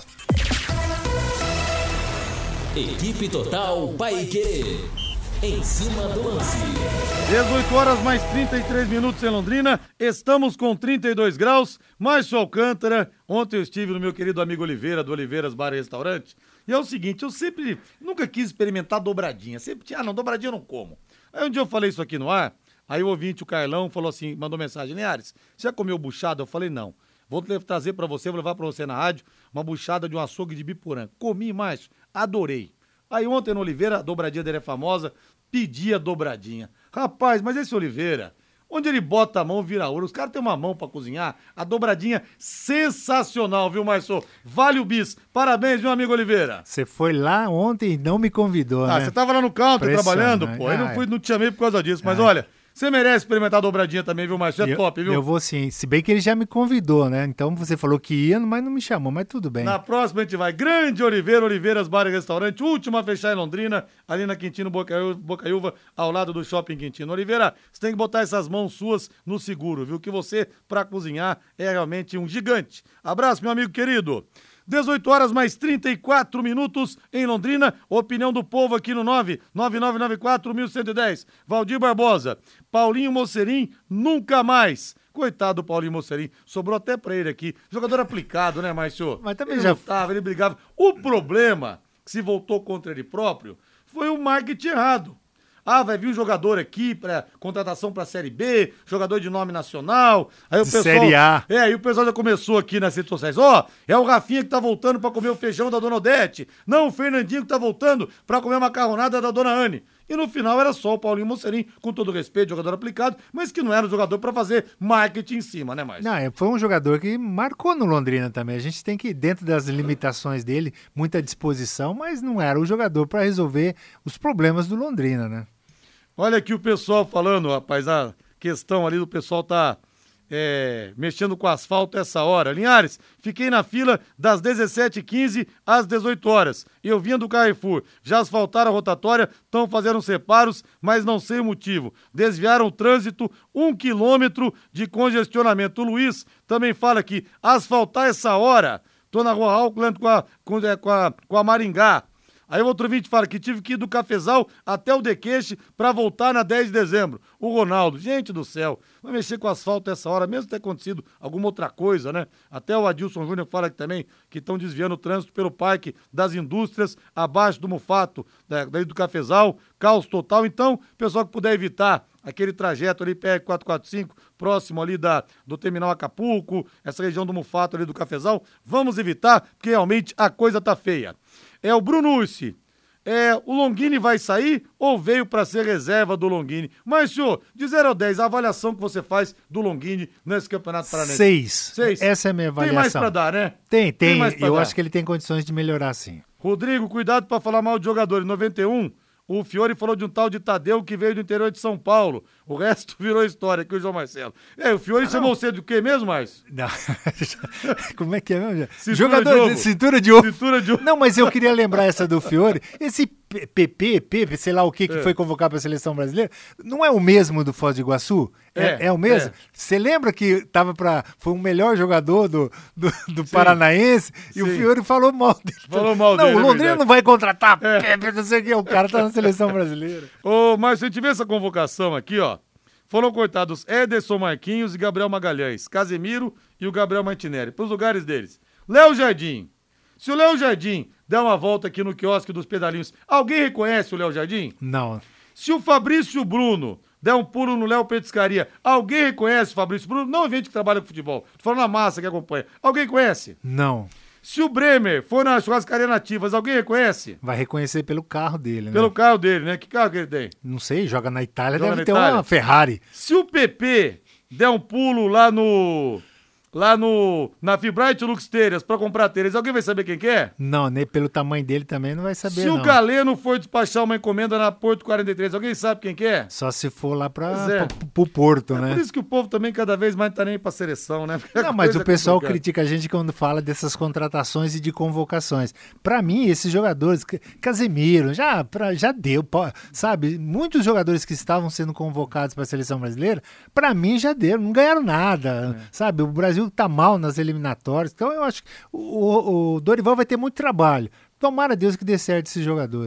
Equipe Total Paiquerê, em cima do lance. dezoito horas mais trinta e três minutos em Londrina. Estamos com trinta e dois graus. Márcio Alcântara. Ontem eu estive no meu querido amigo Oliveira, do Oliveiras Bar e Restaurante. E é o seguinte, eu sempre, nunca quis experimentar dobradinha. Sempre tinha, ah não, dobradinha eu não como. Aí um dia eu falei isso aqui no ar. Aí o ouvinte, o Carlão, falou assim, mandou mensagem, Linhares, você já comeu buchada? Eu falei, não. Vou trazer pra você, vou levar pra você na rádio, uma buchada de um açougue de Biporã. Comi mais, adorei. Aí ontem no Oliveira, a dobradinha dele é famosa, pedi a dobradinha. Rapaz, mas esse Oliveira, onde ele bota a mão, vira ouro. Os caras têm uma mão pra cozinhar, a dobradinha sensacional, viu, Marçom? Vale o bis. Parabéns, meu amigo Oliveira. Você foi lá ontem e não me convidou, ah, né? Você tava lá no counter trabalhando, pô. Aí ah, não, fui, não te chamei por causa disso, mas ah, olha... Você merece experimentar a dobradinha também, viu, Márcio? É eu, top, viu? Eu vou sim. Se bem que ele já me convidou, né? Então você falou que ia, mas não me chamou, mas tudo bem. Na próxima a gente vai. Grande Oliveira, Oliveiras Bar e Restaurante, última a fechar em Londrina, ali na Quintino Bocaiúva, Bocaiúva, ao lado do Shopping Quintino. Oliveira, você tem que botar essas mãos suas no seguro, viu? Que você, pra cozinhar, é realmente um gigante. Abraço, meu amigo querido. dezoito horas mais trinta e quatro minutos em Londrina. Opinião do povo aqui no nove nove nove nove quatro um um um zero. Valdir Barbosa. Paulinho Mocerim, nunca mais. Coitado do Paulinho Mocerim. Sobrou até pra ele aqui. Jogador aplicado, né, Márcio? Mas também ele já... lutava, ele brigava. O problema, que se voltou contra ele próprio, foi o marketing errado. Ah, vai vir um jogador aqui para contratação para Série B, jogador de nome nacional. Aí o pessoal, Série A. É, aí o pessoal já começou aqui nas redes sociais. Ó, oh, é o Rafinha que tá voltando para comer o feijão da Dona Odete. Não, o Fernandinho que tá voltando para comer a macarronada da Dona Anne. E no final era só o Paulinho Mocerim, com todo respeito, jogador aplicado, mas que não era um jogador para fazer marketing em cima, né, Márcio? Não, foi um jogador que marcou no Londrina também. A gente tem que, dentro das limitações dele, muita disposição, mas não era o jogador para resolver os problemas do Londrina, né? Olha aqui o pessoal falando, rapaz, a questão ali do pessoal tá é, mexendo com asfalto essa hora. Linhares, fiquei na fila das dezessete e quinze às dezoito horas. Eu vinha do Carrefour, já asfaltaram a rotatória, estão fazendo separos, mas não sei o motivo. Desviaram o trânsito, um quilômetro de congestionamento. O Luiz também fala aqui, asfaltar essa hora, tô na rua Auckland com a, com, com a, com a Maringá. Aí o outro vídeo fala que tive que ir do Cafezal até o Dequeixe pra voltar na dez de dezembro. O Ronaldo, gente do céu, vai mexer com asfalto essa hora, mesmo ter acontecido alguma outra coisa, né? Até o Adilson Júnior fala aqui também que estão desviando o trânsito pelo Parque das Indústrias, abaixo do Mufato, daí do Cafezal, caos total. Então, pessoal que puder evitar aquele trajeto ali, P R quatrocentos e quarenta e cinco, próximo ali da, do Terminal Acapulco, essa região do Mufato ali do Cafezal, vamos evitar, porque realmente a coisa tá feia. É o Bruno Ursi. É, o Longini vai sair ou veio para ser reserva do Longini? Mas, senhor, de zero a dez, a avaliação que você faz do Longini nesse Campeonato Paranense? Seis. Seis. Essa é a minha avaliação. Tem mais para dar, né? Tem, tem. tem Eu dar. acho que ele tem condições de melhorar, sim. Rodrigo, cuidado para falar mal de jogador. Em noventa e um, o Fiore falou de um tal de Tadeu que veio do interior de São Paulo. O resto virou história aqui, o João Marcelo. É, o Fiore ah, chamou não. você do quê mesmo, Márcio? Não. Como é que é mesmo? Cintura Jogador de, de cintura de ouro. Cintura de ouro. Não, mas eu queria lembrar essa do Fiore. Esse P P, P, sei lá o que, que é. foi convocar para a seleção brasileira, não é o mesmo do Foz do Iguaçu? É, é, é o mesmo? Você é. lembra que tava para foi o melhor jogador do, do, do Paranaense e Sim. o Fiore falou mal dele. Falou mal não, dele. Não, o Londrina é não vai contratar é. Pepe, não sei o que, o cara tá na seleção brasileira. Ô, Márcio, a gente vê essa convocação aqui, ó. Foram cortados Ederson Marquinhos e Gabriel Magalhães, Casemiro e o Gabriel Martinelli, para os lugares deles. Léo Jardim. Se o Léo Jardim der uma volta aqui no quiosque dos pedalinhos, alguém reconhece o Léo Jardim? Não. Se o Fabrício Bruno der um pulo no Léo Petiscaria, alguém reconhece o Fabrício Bruno? Não é gente que trabalha com futebol. Tô falando na massa que acompanha. Alguém conhece? Não. Se o Bremer for na churrascaria Nativas, alguém reconhece? Vai reconhecer pelo carro dele, né? Pelo carro dele, né? Que carro que ele tem? Não sei, joga na Itália, joga deve na ter Itália. uma Ferrari. Se o P P der um pulo lá no... Lá no, na Fibrite Lux Telhas pra comprar telhas, alguém vai saber quem que é? Não, nem pelo tamanho dele também não vai saber, se não. Se o Galeno for despachar uma encomenda na Porto quarenta e três, alguém sabe quem que é? Só se for lá pra, é. pro, pro Porto, é né? Por isso que o povo também cada vez mais tá nem pra seleção, né? Porque não, mas o pessoal complicada. critica a gente quando fala dessas contratações e de convocações. Pra mim, esses jogadores, Casemiro, já, pra, já deu, sabe? Muitos jogadores que estavam sendo convocados pra seleção brasileira, pra mim já deu, não ganharam nada, é. sabe? O Brasil tá mal nas eliminatórias, então eu acho que o, o Dorival vai ter muito trabalho. Tomara a Deus que dê certo esses jogadores.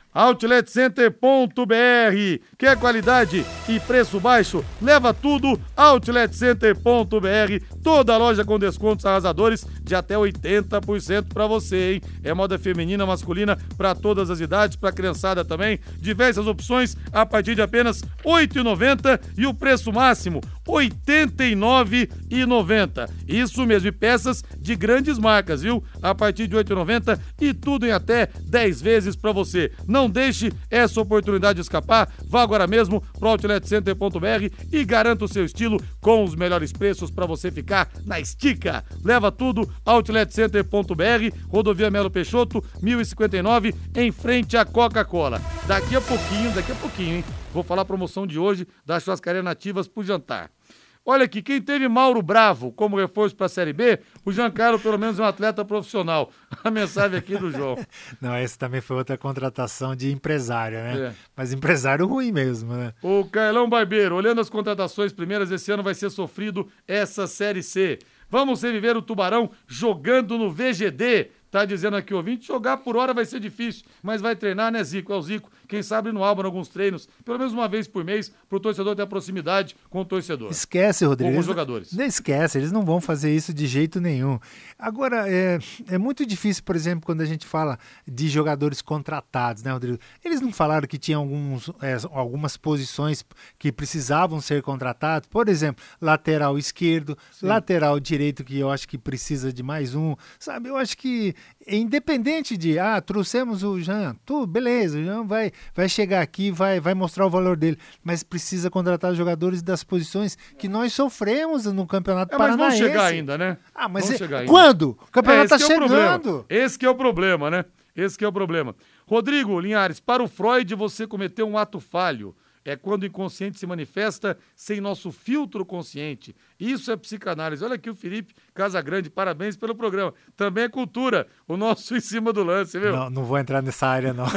outlet center ponto b r. Quer qualidade e preço baixo? Leva tudo, outlet center ponto b r. Toda loja com descontos arrasadores de até oitenta por cento para você, hein? É moda feminina, masculina, para todas as idades, para criançada também. Diversas opções a partir de apenas oito reais e noventa centavos e o preço máximo oitenta e nove reais e noventa centavos. Isso mesmo, e peças de grandes marcas, viu? A partir de oito reais e noventa centavos e tudo em até dez vezes para você. Não deixe essa oportunidade escapar. Vá agora mesmo para outlet center ponto b r e garanta o seu estilo com os melhores preços para você ficar na estica. Leva tudo, outlet center ponto b r, Rodovia Melo Peixoto, mil e cinquenta e nove, em frente à Coca-Cola. Daqui a pouquinho, daqui a pouquinho, hein? Vou falar a promoção de hoje da Churrascaria Nativas pro jantar. Olha aqui, quem teve Mauro Bravo como reforço para a Série B, o Giancarlo pelo menos é um atleta profissional. A mensagem aqui do João. Não, essa também foi outra contratação de empresário, né? É. Mas empresário ruim mesmo, né? O Carlão Barbeiro, olhando as contratações primeiras, esse ano vai ser sofrido essa Série C. Vamos reviver o Tubarão jogando no V G D. Tá dizendo aqui o ouvinte, jogar por hora vai ser difícil, mas vai treinar, né, Zico? É o Zico. Quem sabe no álbum, em alguns treinos, pelo menos uma vez por mês, pro torcedor ter a proximidade com o torcedor. Esquece, Rodrigo. Com os jogadores. Não esquece, eles não vão fazer isso de jeito nenhum. Agora, é, é muito difícil, por exemplo, quando a gente fala de jogadores contratados, né, Rodrigo? Eles não falaram que tinha alguns, é, algumas posições que precisavam ser contratados? Por exemplo, lateral esquerdo, Sim. lateral direito, que eu acho que precisa de mais um, sabe? Eu acho que independente de, ah, trouxemos o Jean, tu, beleza, o Jean vai, vai chegar aqui, vai, vai mostrar o valor dele, mas precisa contratar jogadores das posições que nós sofremos no Campeonato é, mas Paranaense. Vamos chegar ainda, né? Ah, mas é, é, quando? O campeonato é, tá chegando. É esse que é o problema, né? Esse que é o problema. Rodrigo Linhares, para o Freud você cometeu um ato falho. É quando o inconsciente se manifesta sem nosso filtro consciente. Isso é psicanálise. Olha aqui o Felipe Casagrande, parabéns pelo programa. Também é cultura, o nosso em cima do lance, viu? Não, não vou entrar nessa área, não.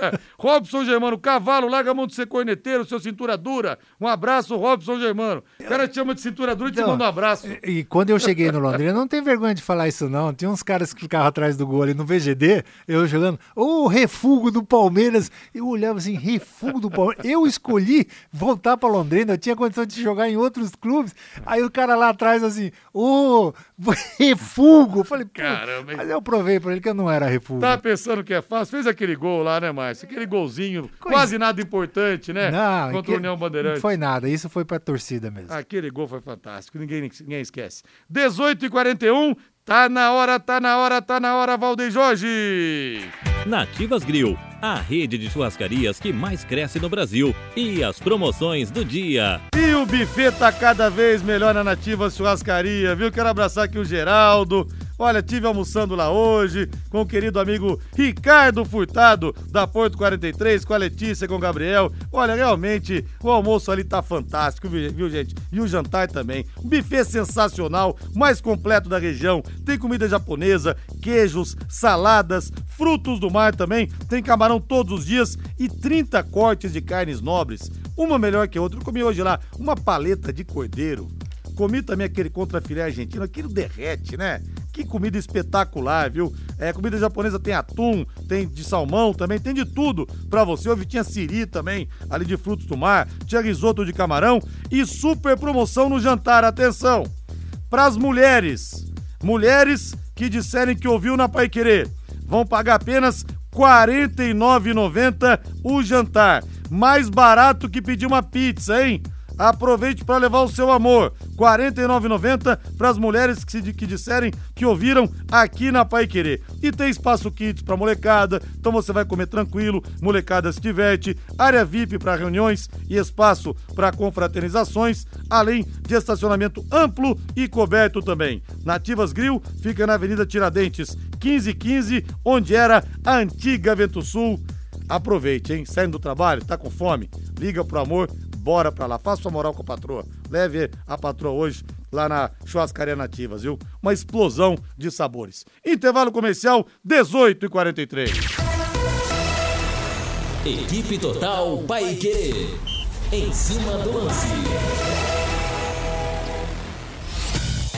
Robson Germano, cavalo, larga a mão de ser corneteiro, seu cintura dura. Um abraço, Robson Germano. O cara te chama de cintura dura e então, te manda um abraço. E, e quando eu cheguei no Londrina, não tem vergonha de falar isso, não. Tinha uns caras que ficavam atrás do gol ali no V G D, eu jogando, ô, oh, refugo do Palmeiras. Eu olhava assim, refugo do Palmeiras. Eu escolhi voltar pra Londrina, eu tinha condição de jogar em outros clubes. Aí o cara lá atrás assim, ô, oh, refugo. Eu falei, caramba. Mas eu provei pra ele que eu não era refugo. Tá pensando que é fácil? Fez aquele gol lá, né, Márcio? Aquele golzinho, Coisa... quase nada importante, né? Não, contra o União Bandeirantes. Não foi nada, isso foi pra torcida mesmo. Aquele gol foi fantástico, ninguém, ninguém esquece. dezoito e quarenta e um, tá na hora, tá na hora, tá na hora, Valdeir Jorge. Nativas Grill, a rede de churrascarias que mais cresce no Brasil. E as promoções do dia. E o buffet tá cada vez melhor na Nativas Churrascaria, viu? Quero abraçar aqui o Geraldo. Olha, tive almoçando lá hoje com o querido amigo Ricardo Furtado, da Porto quarenta e três, com a Letícia, com o Gabriel. Olha, realmente, o almoço ali tá fantástico, viu, gente? E o jantar também. Um buffet sensacional, mais completo da região. Tem comida japonesa, queijos, saladas, frutos do mar também. Tem camarão todos os dias e trinta cortes de carnes nobres. Uma melhor que a outra. Eu comi hoje lá uma paleta de cordeiro. Comi também aquele contrafilé argentino, aquilo derrete, né? Que comida espetacular, viu? É, comida japonesa tem atum, tem de salmão também, tem de tudo pra você. Houve, tinha siri também, ali de frutos do mar, tinha risoto de camarão e super promoção no jantar. Atenção! Pras mulheres, mulheres que disserem que ouviu na Paiquerê, vão pagar apenas quarenta e nove reais e noventa centavos o jantar. Mais barato que pedir uma pizza, hein? Aproveite para levar o seu amor. quarenta e nove reais e noventa centavos para as mulheres que, que disserem que ouviram aqui na Paiquerê. E tem espaço kids para molecada, então você vai comer tranquilo, molecada se diverte, área V I P para reuniões e espaço para confraternizações, além de estacionamento amplo e coberto também. Nativas Grill fica na Avenida Tiradentes, quinze quinze, onde era a antiga Vento Sul. Aproveite, hein? Saindo do trabalho, tá com fome? Liga pro amor, bora pra lá, faça sua moral com a patroa. Leve a patroa hoje lá na Churrascaria Nativas, viu? Uma explosão de sabores. Intervalo comercial, dezoito e quarenta e três. Equipe Total Paiquerê, em cima do lance.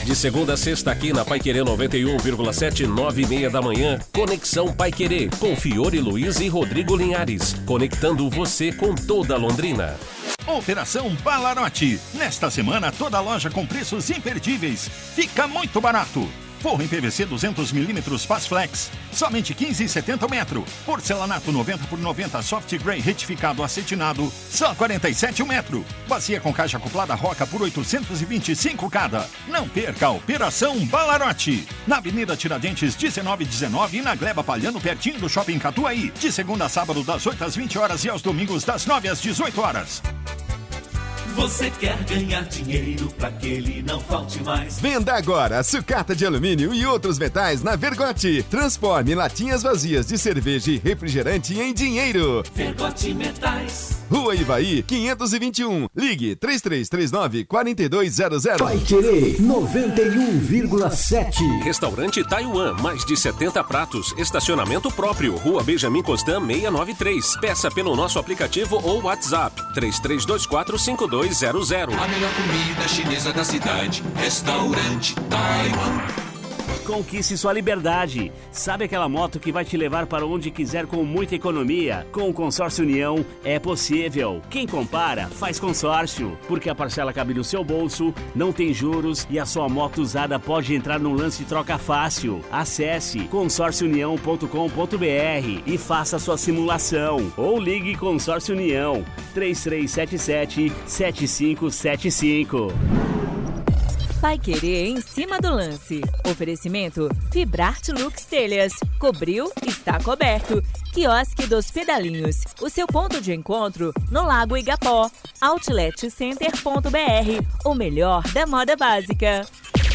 De segunda a sexta aqui na Paiquerê noventa e um vírgula sete, nove e meia da manhã, Conexão Paiquerê, com Fiore Luiz e Rodrigo Linhares, conectando você com toda Londrina. Operação Balarote. Nesta semana, toda loja com preços imperdíveis. Fica muito barato. Forro em P V C duzentos milímetros Pasflex, somente quinze reais e setenta centavos o metro. Porcelanato noventa por noventa Soft Grey retificado acetinado, só quarenta e sete reais o metro. Bacia com caixa acoplada Roca por oitocentos e vinte e cinco cada. Não perca a Operação Balarote. Na Avenida Tiradentes dezenove dezenove e na Gleba Palhano, pertinho do Shopping Catuaí. De segunda a sábado das oito às vinte horas e aos domingos das nove às dezoito horas. Você quer ganhar dinheiro pra que ele não falte mais? Venda agora sucata de alumínio e outros metais na Vergote. Transforme latinhas vazias de cerveja e refrigerante em dinheiro. Vergote Metais. Rua Ivaí, quinhentos e vinte e um. Ligue três três três nove, quatro dois zero zero. Paiquerê noventa e um vírgula sete. Restaurante Taiwan, mais de setenta pratos. Estacionamento próprio. Rua Benjamin Constant seiscentos e noventa e três. Peça pelo nosso aplicativo ou WhatsApp três três dois quatro, cinco dois zero zero. A melhor comida chinesa da cidade. Restaurante Taiwan. Conquiste sua liberdade. Sabe aquela moto que vai te levar para onde quiser com muita economia? Com o Consórcio União é possível. Quem compara, faz consórcio. Porque a parcela cabe no seu bolso, não tem juros e a sua moto usada pode entrar num lance de troca fácil. Acesse consórcio união ponto com ponto b r e faça sua simulação. Ou ligue Consórcio União três três sete sete, sete cinco sete cinco. Paiquerê em cima do lance. Oferecimento Fibrarte Lux Telhas. Cobriu, está coberto. Quiosque dos Pedalinhos. O seu ponto de encontro no Lago Igapó. outlet center ponto b r. O melhor da moda básica.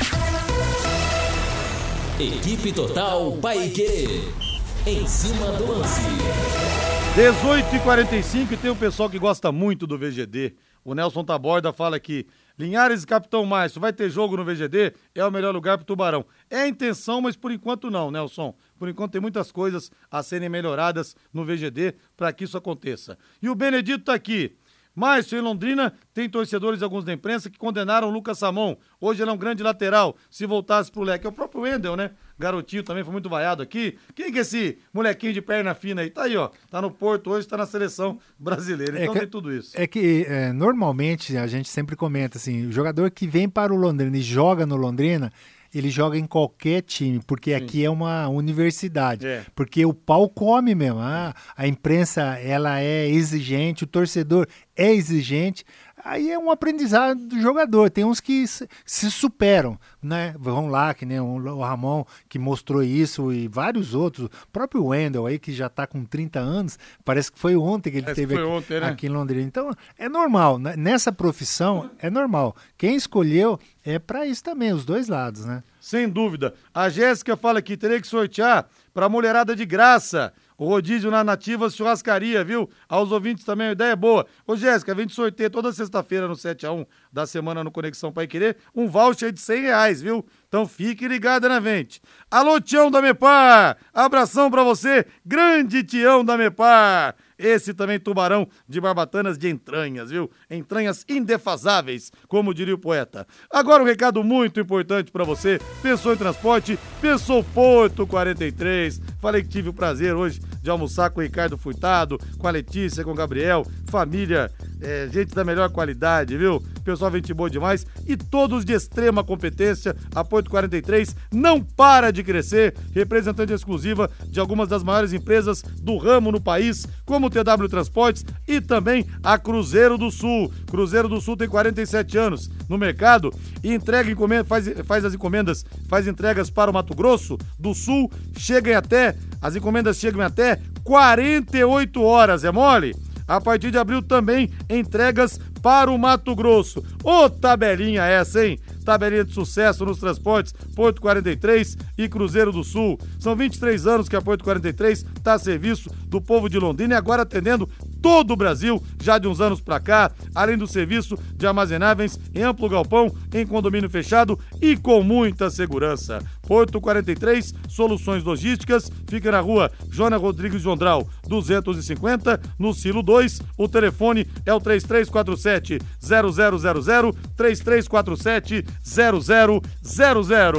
Equipe Total Paiquerê. Em cima do lance. dezoito e quarenta e cinco e tem um pessoal que gosta muito do V G D. O Nelson Taborda fala que Linhares e Capitão Márcio, vai ter jogo no V G D? É o melhor lugar pro Tubarão. É a intenção, mas por enquanto não, Nelson. Por enquanto tem muitas coisas a serem melhoradas no V G D para que isso aconteça. E o Benedito tá aqui. Márcio, em Londrina, tem torcedores, alguns da imprensa, que condenaram o Lucas Samon. Hoje ele é um grande lateral, se voltasse pro leque. É o próprio Wendel, né? Garotinho também foi muito vaiado aqui. Quem que é esse molequinho de perna fina aí? Tá aí, ó. Tá no Porto hoje, tá na seleção brasileira. Então é que, tem tudo isso. É que, é, normalmente, a gente sempre comenta assim, o jogador que vem para o Londrina e joga no Londrina, ele joga em qualquer time, porque Sim. aqui é uma universidade. É. Porque o pau come mesmo. Ah, a imprensa, ela é exigente, o torcedor é exigente. Aí é um aprendizado do jogador. Tem uns que se superam, né? Vão lá, que nem o Ramon, que mostrou isso, e vários outros. O próprio Wendel aí, que já está com trinta anos, parece que foi ontem que ele parece esteve aqui, ontem, né? aqui em Londrina. Então, é normal. Nessa profissão, é normal. Quem escolheu é para isso também, os dois lados, né? Sem dúvida. A Jéssica fala que teria que sortear para mulherada de graça o rodízio na Nativas Churrascaria, viu? Aos ouvintes também, a ideia é boa. Ô, Jéssica, a gente sorteia toda sexta-feira no sete a um da semana no Conexão Paiquerê um voucher de cem reais, viu? Então fique ligado na vente. Alô, Tião da Mepar! Abração pra você, grande Tião da Mepar! Esse também tubarão de barbatanas de entranhas, viu? Entranhas indefasáveis, como diria o poeta. Agora um recado muito importante pra você. Pensou em transporte? Pensou Porto quarenta e três. Falei que tive o prazer hoje de almoçar com o Ricardo Furtado, com a Letícia, com o Gabriel. Família, é, gente da melhor qualidade, viu? Pessoal, gente boa demais. E todos de extrema competência. A Porto quarenta e três não para de crescer. Representante exclusiva de algumas das maiores empresas do ramo no país, como T W Transportes e também a Cruzeiro do Sul. Cruzeiro do Sul tem quarenta e sete anos no mercado e entrega encomenda, faz, faz as encomendas, faz entregas para o Mato Grosso do Sul, chegam até, as encomendas chegam até quarenta e oito horas, é mole? A partir de abril também entregas para o Mato Grosso. Ô, tabelinha essa, hein? Tabelinha de sucesso nos transportes Porto quarenta e três e Cruzeiro do Sul. São vinte e três anos que a Porto quarenta e três está a serviço do povo de Londrina e agora atendendo todo o Brasil, já de uns anos para cá, além do serviço de armazenáveis em amplo galpão, em condomínio fechado e com muita segurança. oito quatro três, Soluções Logísticas, fica na rua Joana Rodrigues de Ondral, duzentos e cinquenta, no Silo dois, o telefone é o três três quatro sete, zero zero zero zero, três três quatro sete, zero zero zero zero.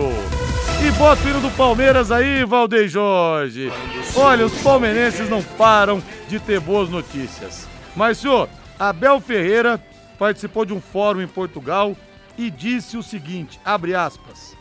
E bota o hino do Palmeiras aí, Valdeir Jorge. Olha, os palmeirenses não param de ter boas notícias. Mas, senhor, Abel Ferreira participou de um fórum em Portugal e disse o seguinte, abre aspas,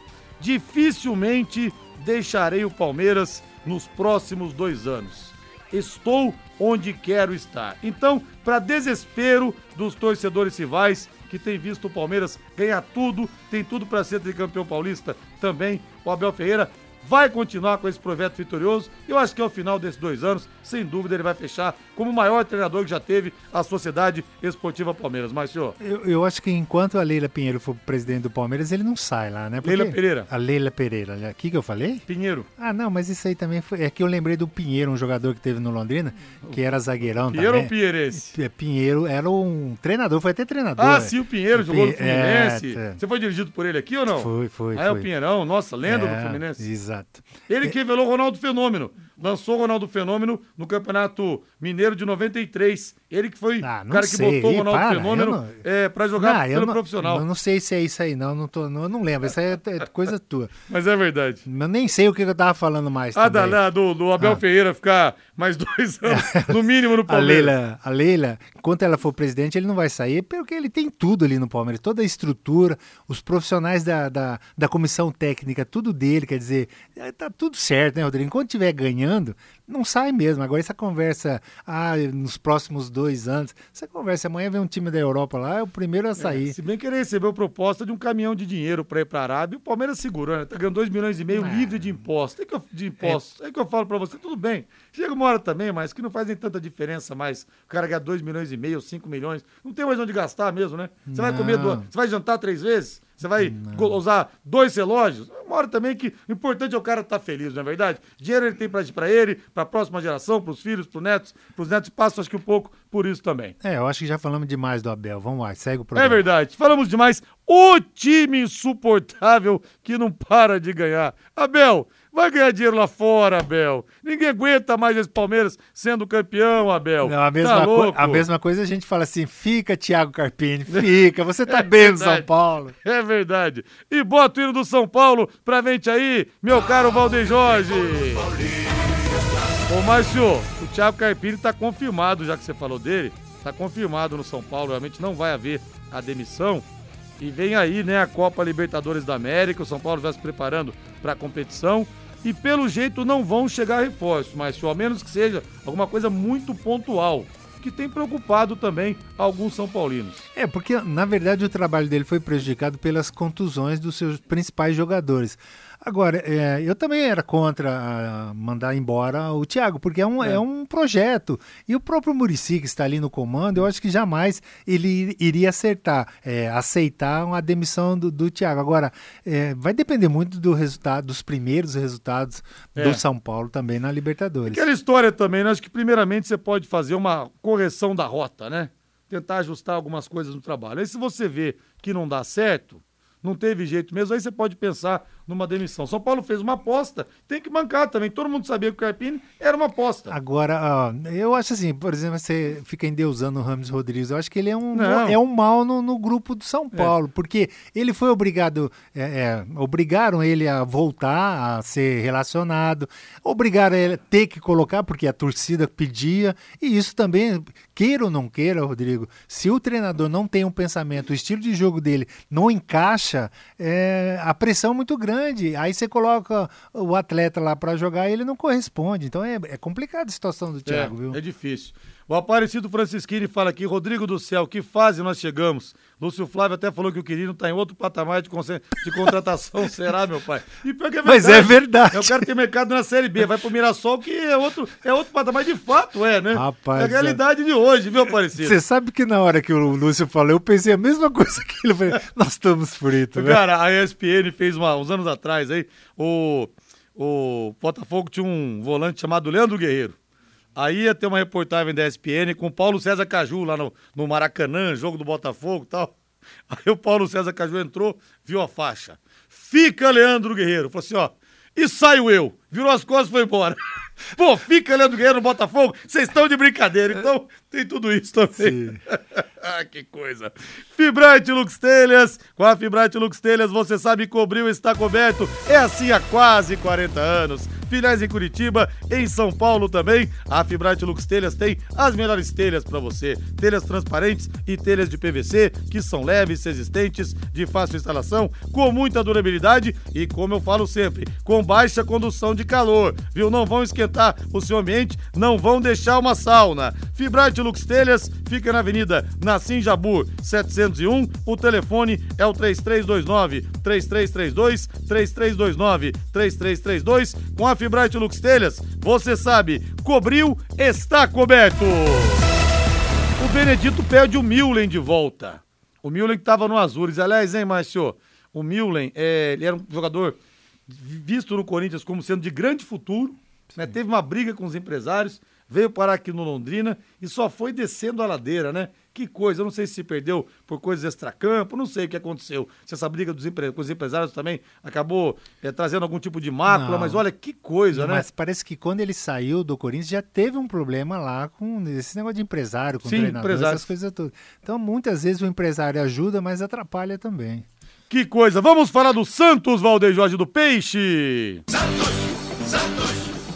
dificilmente deixarei o Palmeiras nos próximos dois anos. Estou onde quero estar. Então, para desespero dos torcedores rivais que têm visto o Palmeiras ganhar tudo, tem tudo para ser tricampeão paulista também, o Abel Ferreira vai continuar com esse projeto vitorioso. Eu acho que ao final desses dois anos, sem dúvida, ele vai fechar como o maior treinador que já teve a Sociedade Esportiva Palmeiras. Mas, senhor... Eu, eu acho que enquanto a Leila Pinheiro for presidente do Palmeiras, ele não sai lá, né? Porque... Leila Pereira. A Leila Pereira. O que que eu falei? Pinheiro. Ah, não, mas isso aí também foi... É que eu lembrei do Pinheiro, um jogador que teve no Londrina, que era zagueirão Pinheiro também. ou Pinheirense? Pinheiro era um treinador, foi até treinador. Ah, é. sim, o Pinheiro jogou no Fluminense. É, é. Você foi dirigido por ele aqui ou não? Foi, foi. Ah, é foi. o Pinheirão, nossa, lenda é, do Fluminense. Exato. Ele que revelou o Ronaldo Fenômeno. Lançou o Ronaldo Fenômeno no Campeonato Mineiro de noventa e três. Ele que foi ah, o cara que sei. botou o Ronaldo Para, Fenômeno não... é, pra jogar não, pelo não, profissional. Eu não sei se é isso aí, não. Não tô, não, eu não lembro. Isso aí é, é coisa tua. Mas é verdade. Eu nem sei o que eu tava falando mais. Ah, da, do, do Abel ah. Ferreira ficar mais dois anos, no mínimo, no Palmeiras. A Leila, a Leila, enquanto ela for presidente, ele não vai sair, porque ele tem tudo ali no Palmeiras. Toda a estrutura, os profissionais da, da, da comissão técnica, tudo dele. Quer dizer, tá tudo certo, né, Rodrigo? Enquanto estiver ganhando, não sai mesmo. Agora, essa conversa, ah, nos próximos dois anos, essa conversa, amanhã vem um time da Europa lá, é o primeiro a sair. É, se bem que ele recebeu proposta de um caminhão de dinheiro para ir para a Arábia, o Palmeiras segurou, né? Tá ganhando dois milhões e meio é. livre de impostos. É que eu, de impostos. É. é que eu falo para você, tudo bem. Chega uma hora também, mas que não faz nem tanta diferença mais. O cara ganha dois milhões e meio, cinco milhões. Não tem mais onde gastar mesmo, né? Você vai comer, do... você vai jantar três vezes? Você vai não. usar dois relógios? Uma hora também que o importante é o cara estar tá feliz, não é verdade? Dinheiro ele tem para ele, para a próxima geração, para os filhos, para os netos. Para os netos passa, acho que um pouco por isso também. É, eu acho que já falamos demais do Abel. Vamos lá, segue o programa. É verdade, falamos demais. O time insuportável que não para de ganhar. Abel, vai ganhar dinheiro lá fora, Abel. Ninguém aguenta mais esse Palmeiras sendo campeão, Abel. Não, a, mesma tá louco. a mesma coisa a gente fala assim, fica, Thiago Carpini, fica, você tá é bem no São Paulo. É verdade. E bota o hino do São Paulo pra frente aí, meu caro Valdeir Jorge. Ô, Márcio, o Thiago Carpini tá confirmado, já que você falou dele, tá confirmado no São Paulo, realmente não vai haver a demissão. E vem aí, né, a Copa Libertadores da América, o São Paulo vai se preparando para a competição e pelo jeito não vão chegar reforços, mas ao menos que seja alguma coisa muito pontual, que tem preocupado também alguns são paulinos. É, porque na verdade o trabalho dele foi prejudicado pelas contusões dos seus principais jogadores. Agora, é, eu também era contra a, mandar embora o Thiago, porque é um, é. é um projeto. E o próprio Muricy, que está ali no comando, eu acho que jamais ele iria acertar, é, aceitar a demissão do, do Thiago. Agora, é, vai depender muito do resultado, dos primeiros resultados é. do São Paulo também na Libertadores. Aquela história também, né? Acho que primeiramente você pode fazer uma correção da rota, né? Tentar ajustar algumas coisas no trabalho. Aí se você vê que não dá certo, não teve jeito mesmo, aí você pode pensar numa demissão. São Paulo fez uma aposta, tem que bancar também. Todo mundo sabia que o Carpini era uma aposta. Agora, ó, eu acho assim, por exemplo, você fica endeusando o Rames Rodrigues, eu acho que ele é um, é um mal no, no grupo do São Paulo, é. porque ele foi obrigado, é, é, obrigaram ele a voltar a ser relacionado, obrigaram ele a ter que colocar, porque a torcida pedia, e isso também, queira ou não queira, Rodrigo, se o treinador não tem um pensamento, o estilo de jogo dele não encaixa, é, a pressão é muito grande. Aí você coloca o atleta lá para jogar e ele não corresponde. Então é, é complicada a situação do Thiago, é, viu? É difícil. O Aparecido Francisquini fala aqui, Rodrigo do céu, que fase nós chegamos? Lúcio Flávio até falou que o Quirino está em outro patamar de, de contratação, será, meu pai? E pior que é verdade. Mas é verdade. É o cara tem mercado na Série B, vai pro Mirassol, que é outro, é outro patamar, de fato é, né? Rapaz, é a realidade é... de hoje, viu, Aparecido? Você sabe que na hora que o Lúcio falou, eu pensei a mesma coisa que ele falou, nós estamos fritos, né? Cara, a E S P N fez uma, uns anos atrás aí, o, o Botafogo tinha um volante chamado Leandro Guerreiro. Aí ia ter uma reportagem da E S P N com o Paulo César Caju lá no, no Maracanã, jogo do Botafogo e tal. Aí o Paulo César Caju entrou, viu a faixa. Fica Leandro Guerreiro. Falou assim, ó, e saio eu. Virou as costas e foi embora. Pô, fica Leandro Guerreiro no Botafogo, vocês estão de brincadeira, então tem tudo isso também. Ah, que coisa. Fibrate Lux Telhas, com a Fibrate Lux Telhas você sabe cobriu está coberto, é assim há quase quarenta anos. Filiais em Curitiba, em São Paulo também, a Fibrate Lux Telhas tem as melhores telhas para você, telhas transparentes e telhas de P V C, que são leves, resistentes, de fácil instalação, com muita durabilidade e, como eu falo sempre, com baixa condução de calor, viu? Não vão esquentar o seu ambiente, não vão deixar uma sauna. Fibrate Lux Telhas fica na Avenida Nassim Jabur setecentos e um, o telefone é o três três dois nove, três três três dois, três três dois nove, três três três dois. Com a Fibrate Lux Telhas, você sabe, cobriu, está coberto. O Benedito pede o Milen de volta. O Milen que estava no Azures. Aliás, hein, Márcio? O Milen, é, ele era um jogador visto no Corinthians como sendo de grande futuro, né? Teve uma briga com os empresários, veio parar aqui no Londrina e só foi descendo a ladeira, né? Que coisa, eu não sei se se perdeu por coisas extracampo, não sei o que aconteceu. Se essa briga dos empre... com os empresários também acabou é, trazendo algum tipo de mácula, não. Mas olha que coisa, né? Mas parece que quando ele saiu do Corinthians já teve um problema lá com esse negócio de empresário, com Sim, treinador, empresário. Essas coisas todas. Então muitas vezes o empresário ajuda, mas atrapalha também. Que coisa, vamos falar do Santos, Valdeir Jorge do Peixe. Santos, Santos,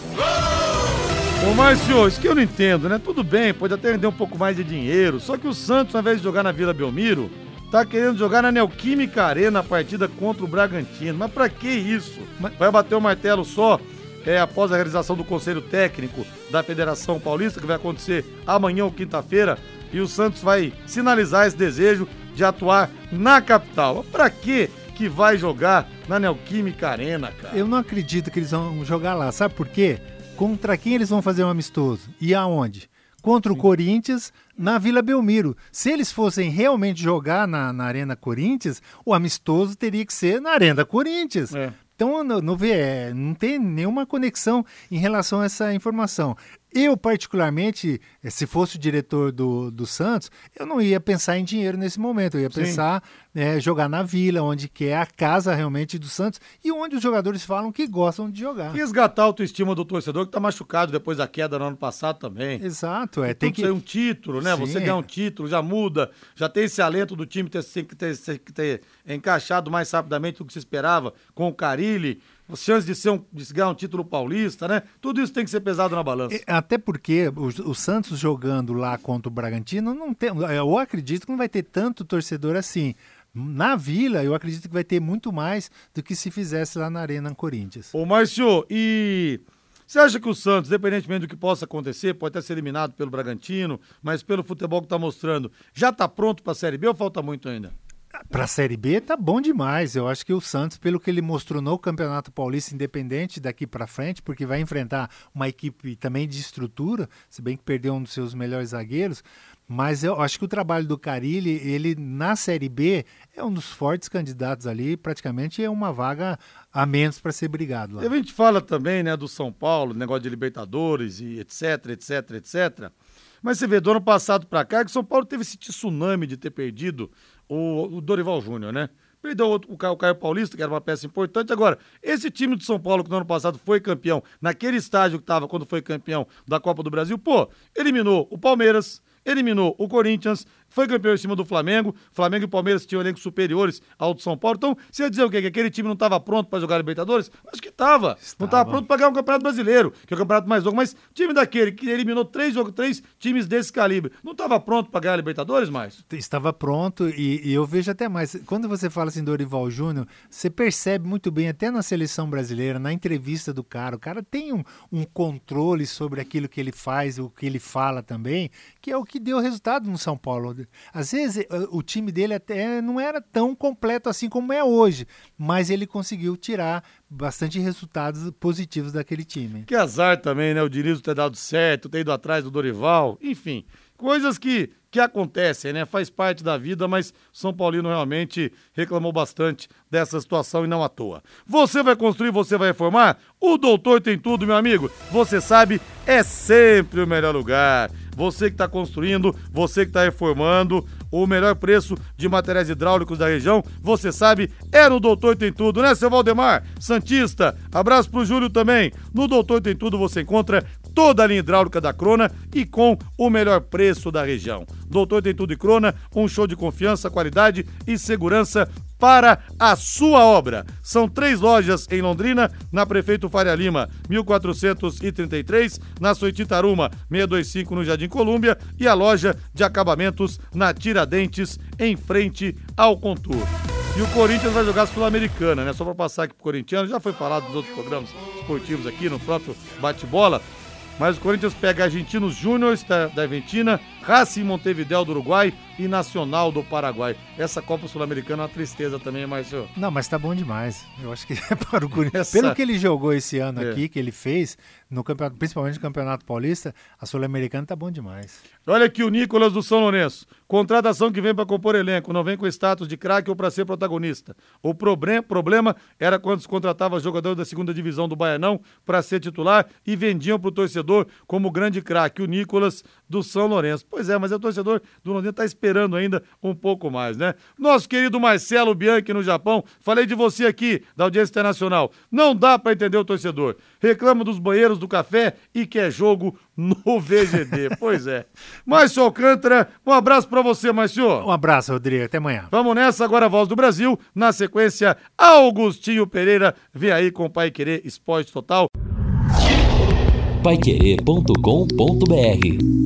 Ô, Márcio, isso que eu não entendo, né? Tudo bem, pode até render um pouco mais de dinheiro, só que o Santos, ao invés de jogar na Vila Belmiro, tá querendo jogar na Neoquímica Arena a partida contra o Bragantino. Mas pra que isso? Vai bater o martelo só é, após a realização do Conselho Técnico da Federação Paulista, que vai acontecer amanhã ou quinta-feira, e o Santos vai sinalizar esse desejo de atuar na capital. Pra que que vai jogar na Neoquímica Arena, cara? Eu não acredito que eles vão jogar lá, sabe por quê? Contra quem eles vão fazer um amistoso? E aonde? Contra o Sim. Corinthians, na Vila Belmiro. Se eles fossem realmente jogar na, na Arena Corinthians, o amistoso teria que ser na Arena Corinthians. É. Então, no, no V E, não tem nenhuma conexão em relação a essa informação. Eu, particularmente, se fosse o diretor do, do Santos, eu não ia pensar em dinheiro nesse momento. Eu ia Sim. pensar é, jogar na Vila, onde que é a casa realmente do Santos e onde os jogadores falam que gostam de jogar. Resgatar a autoestima do torcedor que está machucado depois da queda no ano passado também. Exato. É, tem que ser um título, né? Sim. Você ganhar um título, já muda, já tem esse alento do time ter, ter, ter, ter encaixado mais rapidamente do que se esperava com o Carille. As chances de, ser um, de ganhar um título paulista, né? Tudo isso tem que ser pesado na balança. Até porque o, o Santos jogando lá contra o Bragantino, não tem, eu acredito que não vai ter tanto torcedor assim. Na Vila, eu acredito que vai ter muito mais do que se fizesse lá na Arena Corinthians. Ô, Márcio, e você acha que o Santos, independentemente do que possa acontecer, pode até ser eliminado pelo Bragantino, mas pelo futebol que está mostrando, já está pronto para a Série B ou falta muito ainda? Para a Série B tá bom demais. Eu acho que o Santos, pelo que ele mostrou no Campeonato Paulista, independente daqui para frente, porque vai enfrentar uma equipe também de estrutura, se bem que perdeu um dos seus melhores zagueiros, mas eu acho que o trabalho do Carille, ele na Série B é um dos fortes candidatos ali, praticamente é uma vaga a menos para ser brigado lá. E a gente fala também, né, do São Paulo, negócio de Libertadores e etc, etc, etcétera. Mas você vê, do ano passado para cá, que o São Paulo teve esse tsunami de ter perdido o, o Dorival Júnior, né? Perdeu o, o Caio Paulista, que era uma peça importante. Agora, esse time de São Paulo, que no ano passado foi campeão, naquele estágio que estava quando foi campeão da Copa do Brasil, pô, eliminou o Palmeiras, eliminou o Corinthians, foi campeão em cima do Flamengo. Flamengo e Palmeiras tinham elencos superiores ao do São Paulo. Então, você ia dizer o quê? Que aquele time não estava pronto para jogar Libertadores? Acho que estava. Não estava pronto para ganhar um Campeonato Brasileiro, que é o campeonato mais longo. Mas time daquele que eliminou três, três times desse calibre, não estava pronto para ganhar Libertadores mais? Estava pronto e, e eu vejo até mais. Quando você fala assim do Dorival Júnior, você percebe muito bem, até na seleção brasileira, na entrevista do cara, o cara tem um, um controle sobre aquilo que ele faz, o que ele fala também, que é o que deu resultado no São Paulo. Às vezes o time dele até não era tão completo assim como é hoje, mas ele conseguiu tirar bastante resultados positivos daquele time. Que azar também, né? O Diniz ter dado certo, ter ido atrás do Dorival, enfim, coisas que, que acontecem, né? Faz parte da vida, mas São Paulino realmente reclamou bastante dessa situação e não à toa. Você vai construir, você vai reformar? O Doutor Tem Tudo, meu amigo. Você sabe, é sempre o melhor lugar. Você que está construindo, você que está reformando, o melhor preço de materiais hidráulicos da região, você sabe, é no Doutor Tem Tudo, né, seu Valdemar? Santista, abraço pro Júlio também. No Doutor Tem Tudo você encontra toda a linha hidráulica da Crona e com o melhor preço da região. Doutor Tem Tudo e Crona, um show de confiança, qualidade e segurança para a sua obra. São três lojas em Londrina, na Prefeito Faria Lima, mil quatrocentos e trinta e três, na Soititaruma, seiscentos e vinte e cinco, no Jardim Colúmbia, e a loja de acabamentos na Tiradentes, em frente ao Contur. E o Corinthians vai jogar Sul-Americana, né? Só para passar aqui pro corintiano, já foi falado nos outros programas esportivos aqui, no próprio bate-bola, mas o Corinthians pega Argentinos Júnior da, da Argentina, Racing Montevideo do Uruguai e Nacional do Paraguai. Essa Copa Sul-Americana é uma tristeza também, Marcio. Não, mas tá bom demais. Eu acho que é para o Corinthians. Essa... Pelo que ele jogou esse ano é. aqui, que ele fez, no campeonato, principalmente no Campeonato Paulista, a Sul-Americana tá bom demais. Olha aqui o Nicolas do São Lourenço. Contratação que vem para compor elenco, não vem com status de craque ou para ser protagonista. O problem, problema era quando se contratava jogador da segunda divisão do Baianão para ser titular e vendiam para o torcedor como grande craque, o Nicolas do São Lourenço. Pois é, mas o torcedor do Londrina está esperando ainda um pouco mais, né? Nosso querido Marcelo Bianchi no Japão, falei de você aqui, da audiência internacional. Não dá para entender o torcedor. Reclama dos banheiros do café e quer jogo no V G D. Pois é. Márcio Alcântara, um abraço para você, Márcio. Um abraço, Rodrigo. Até amanhã. Vamos nessa, agora a Voz do Brasil. Na sequência, Augustinho Pereira. Vem aí com o Pai Querer Esporte Total. paiquerê ponto com ponto br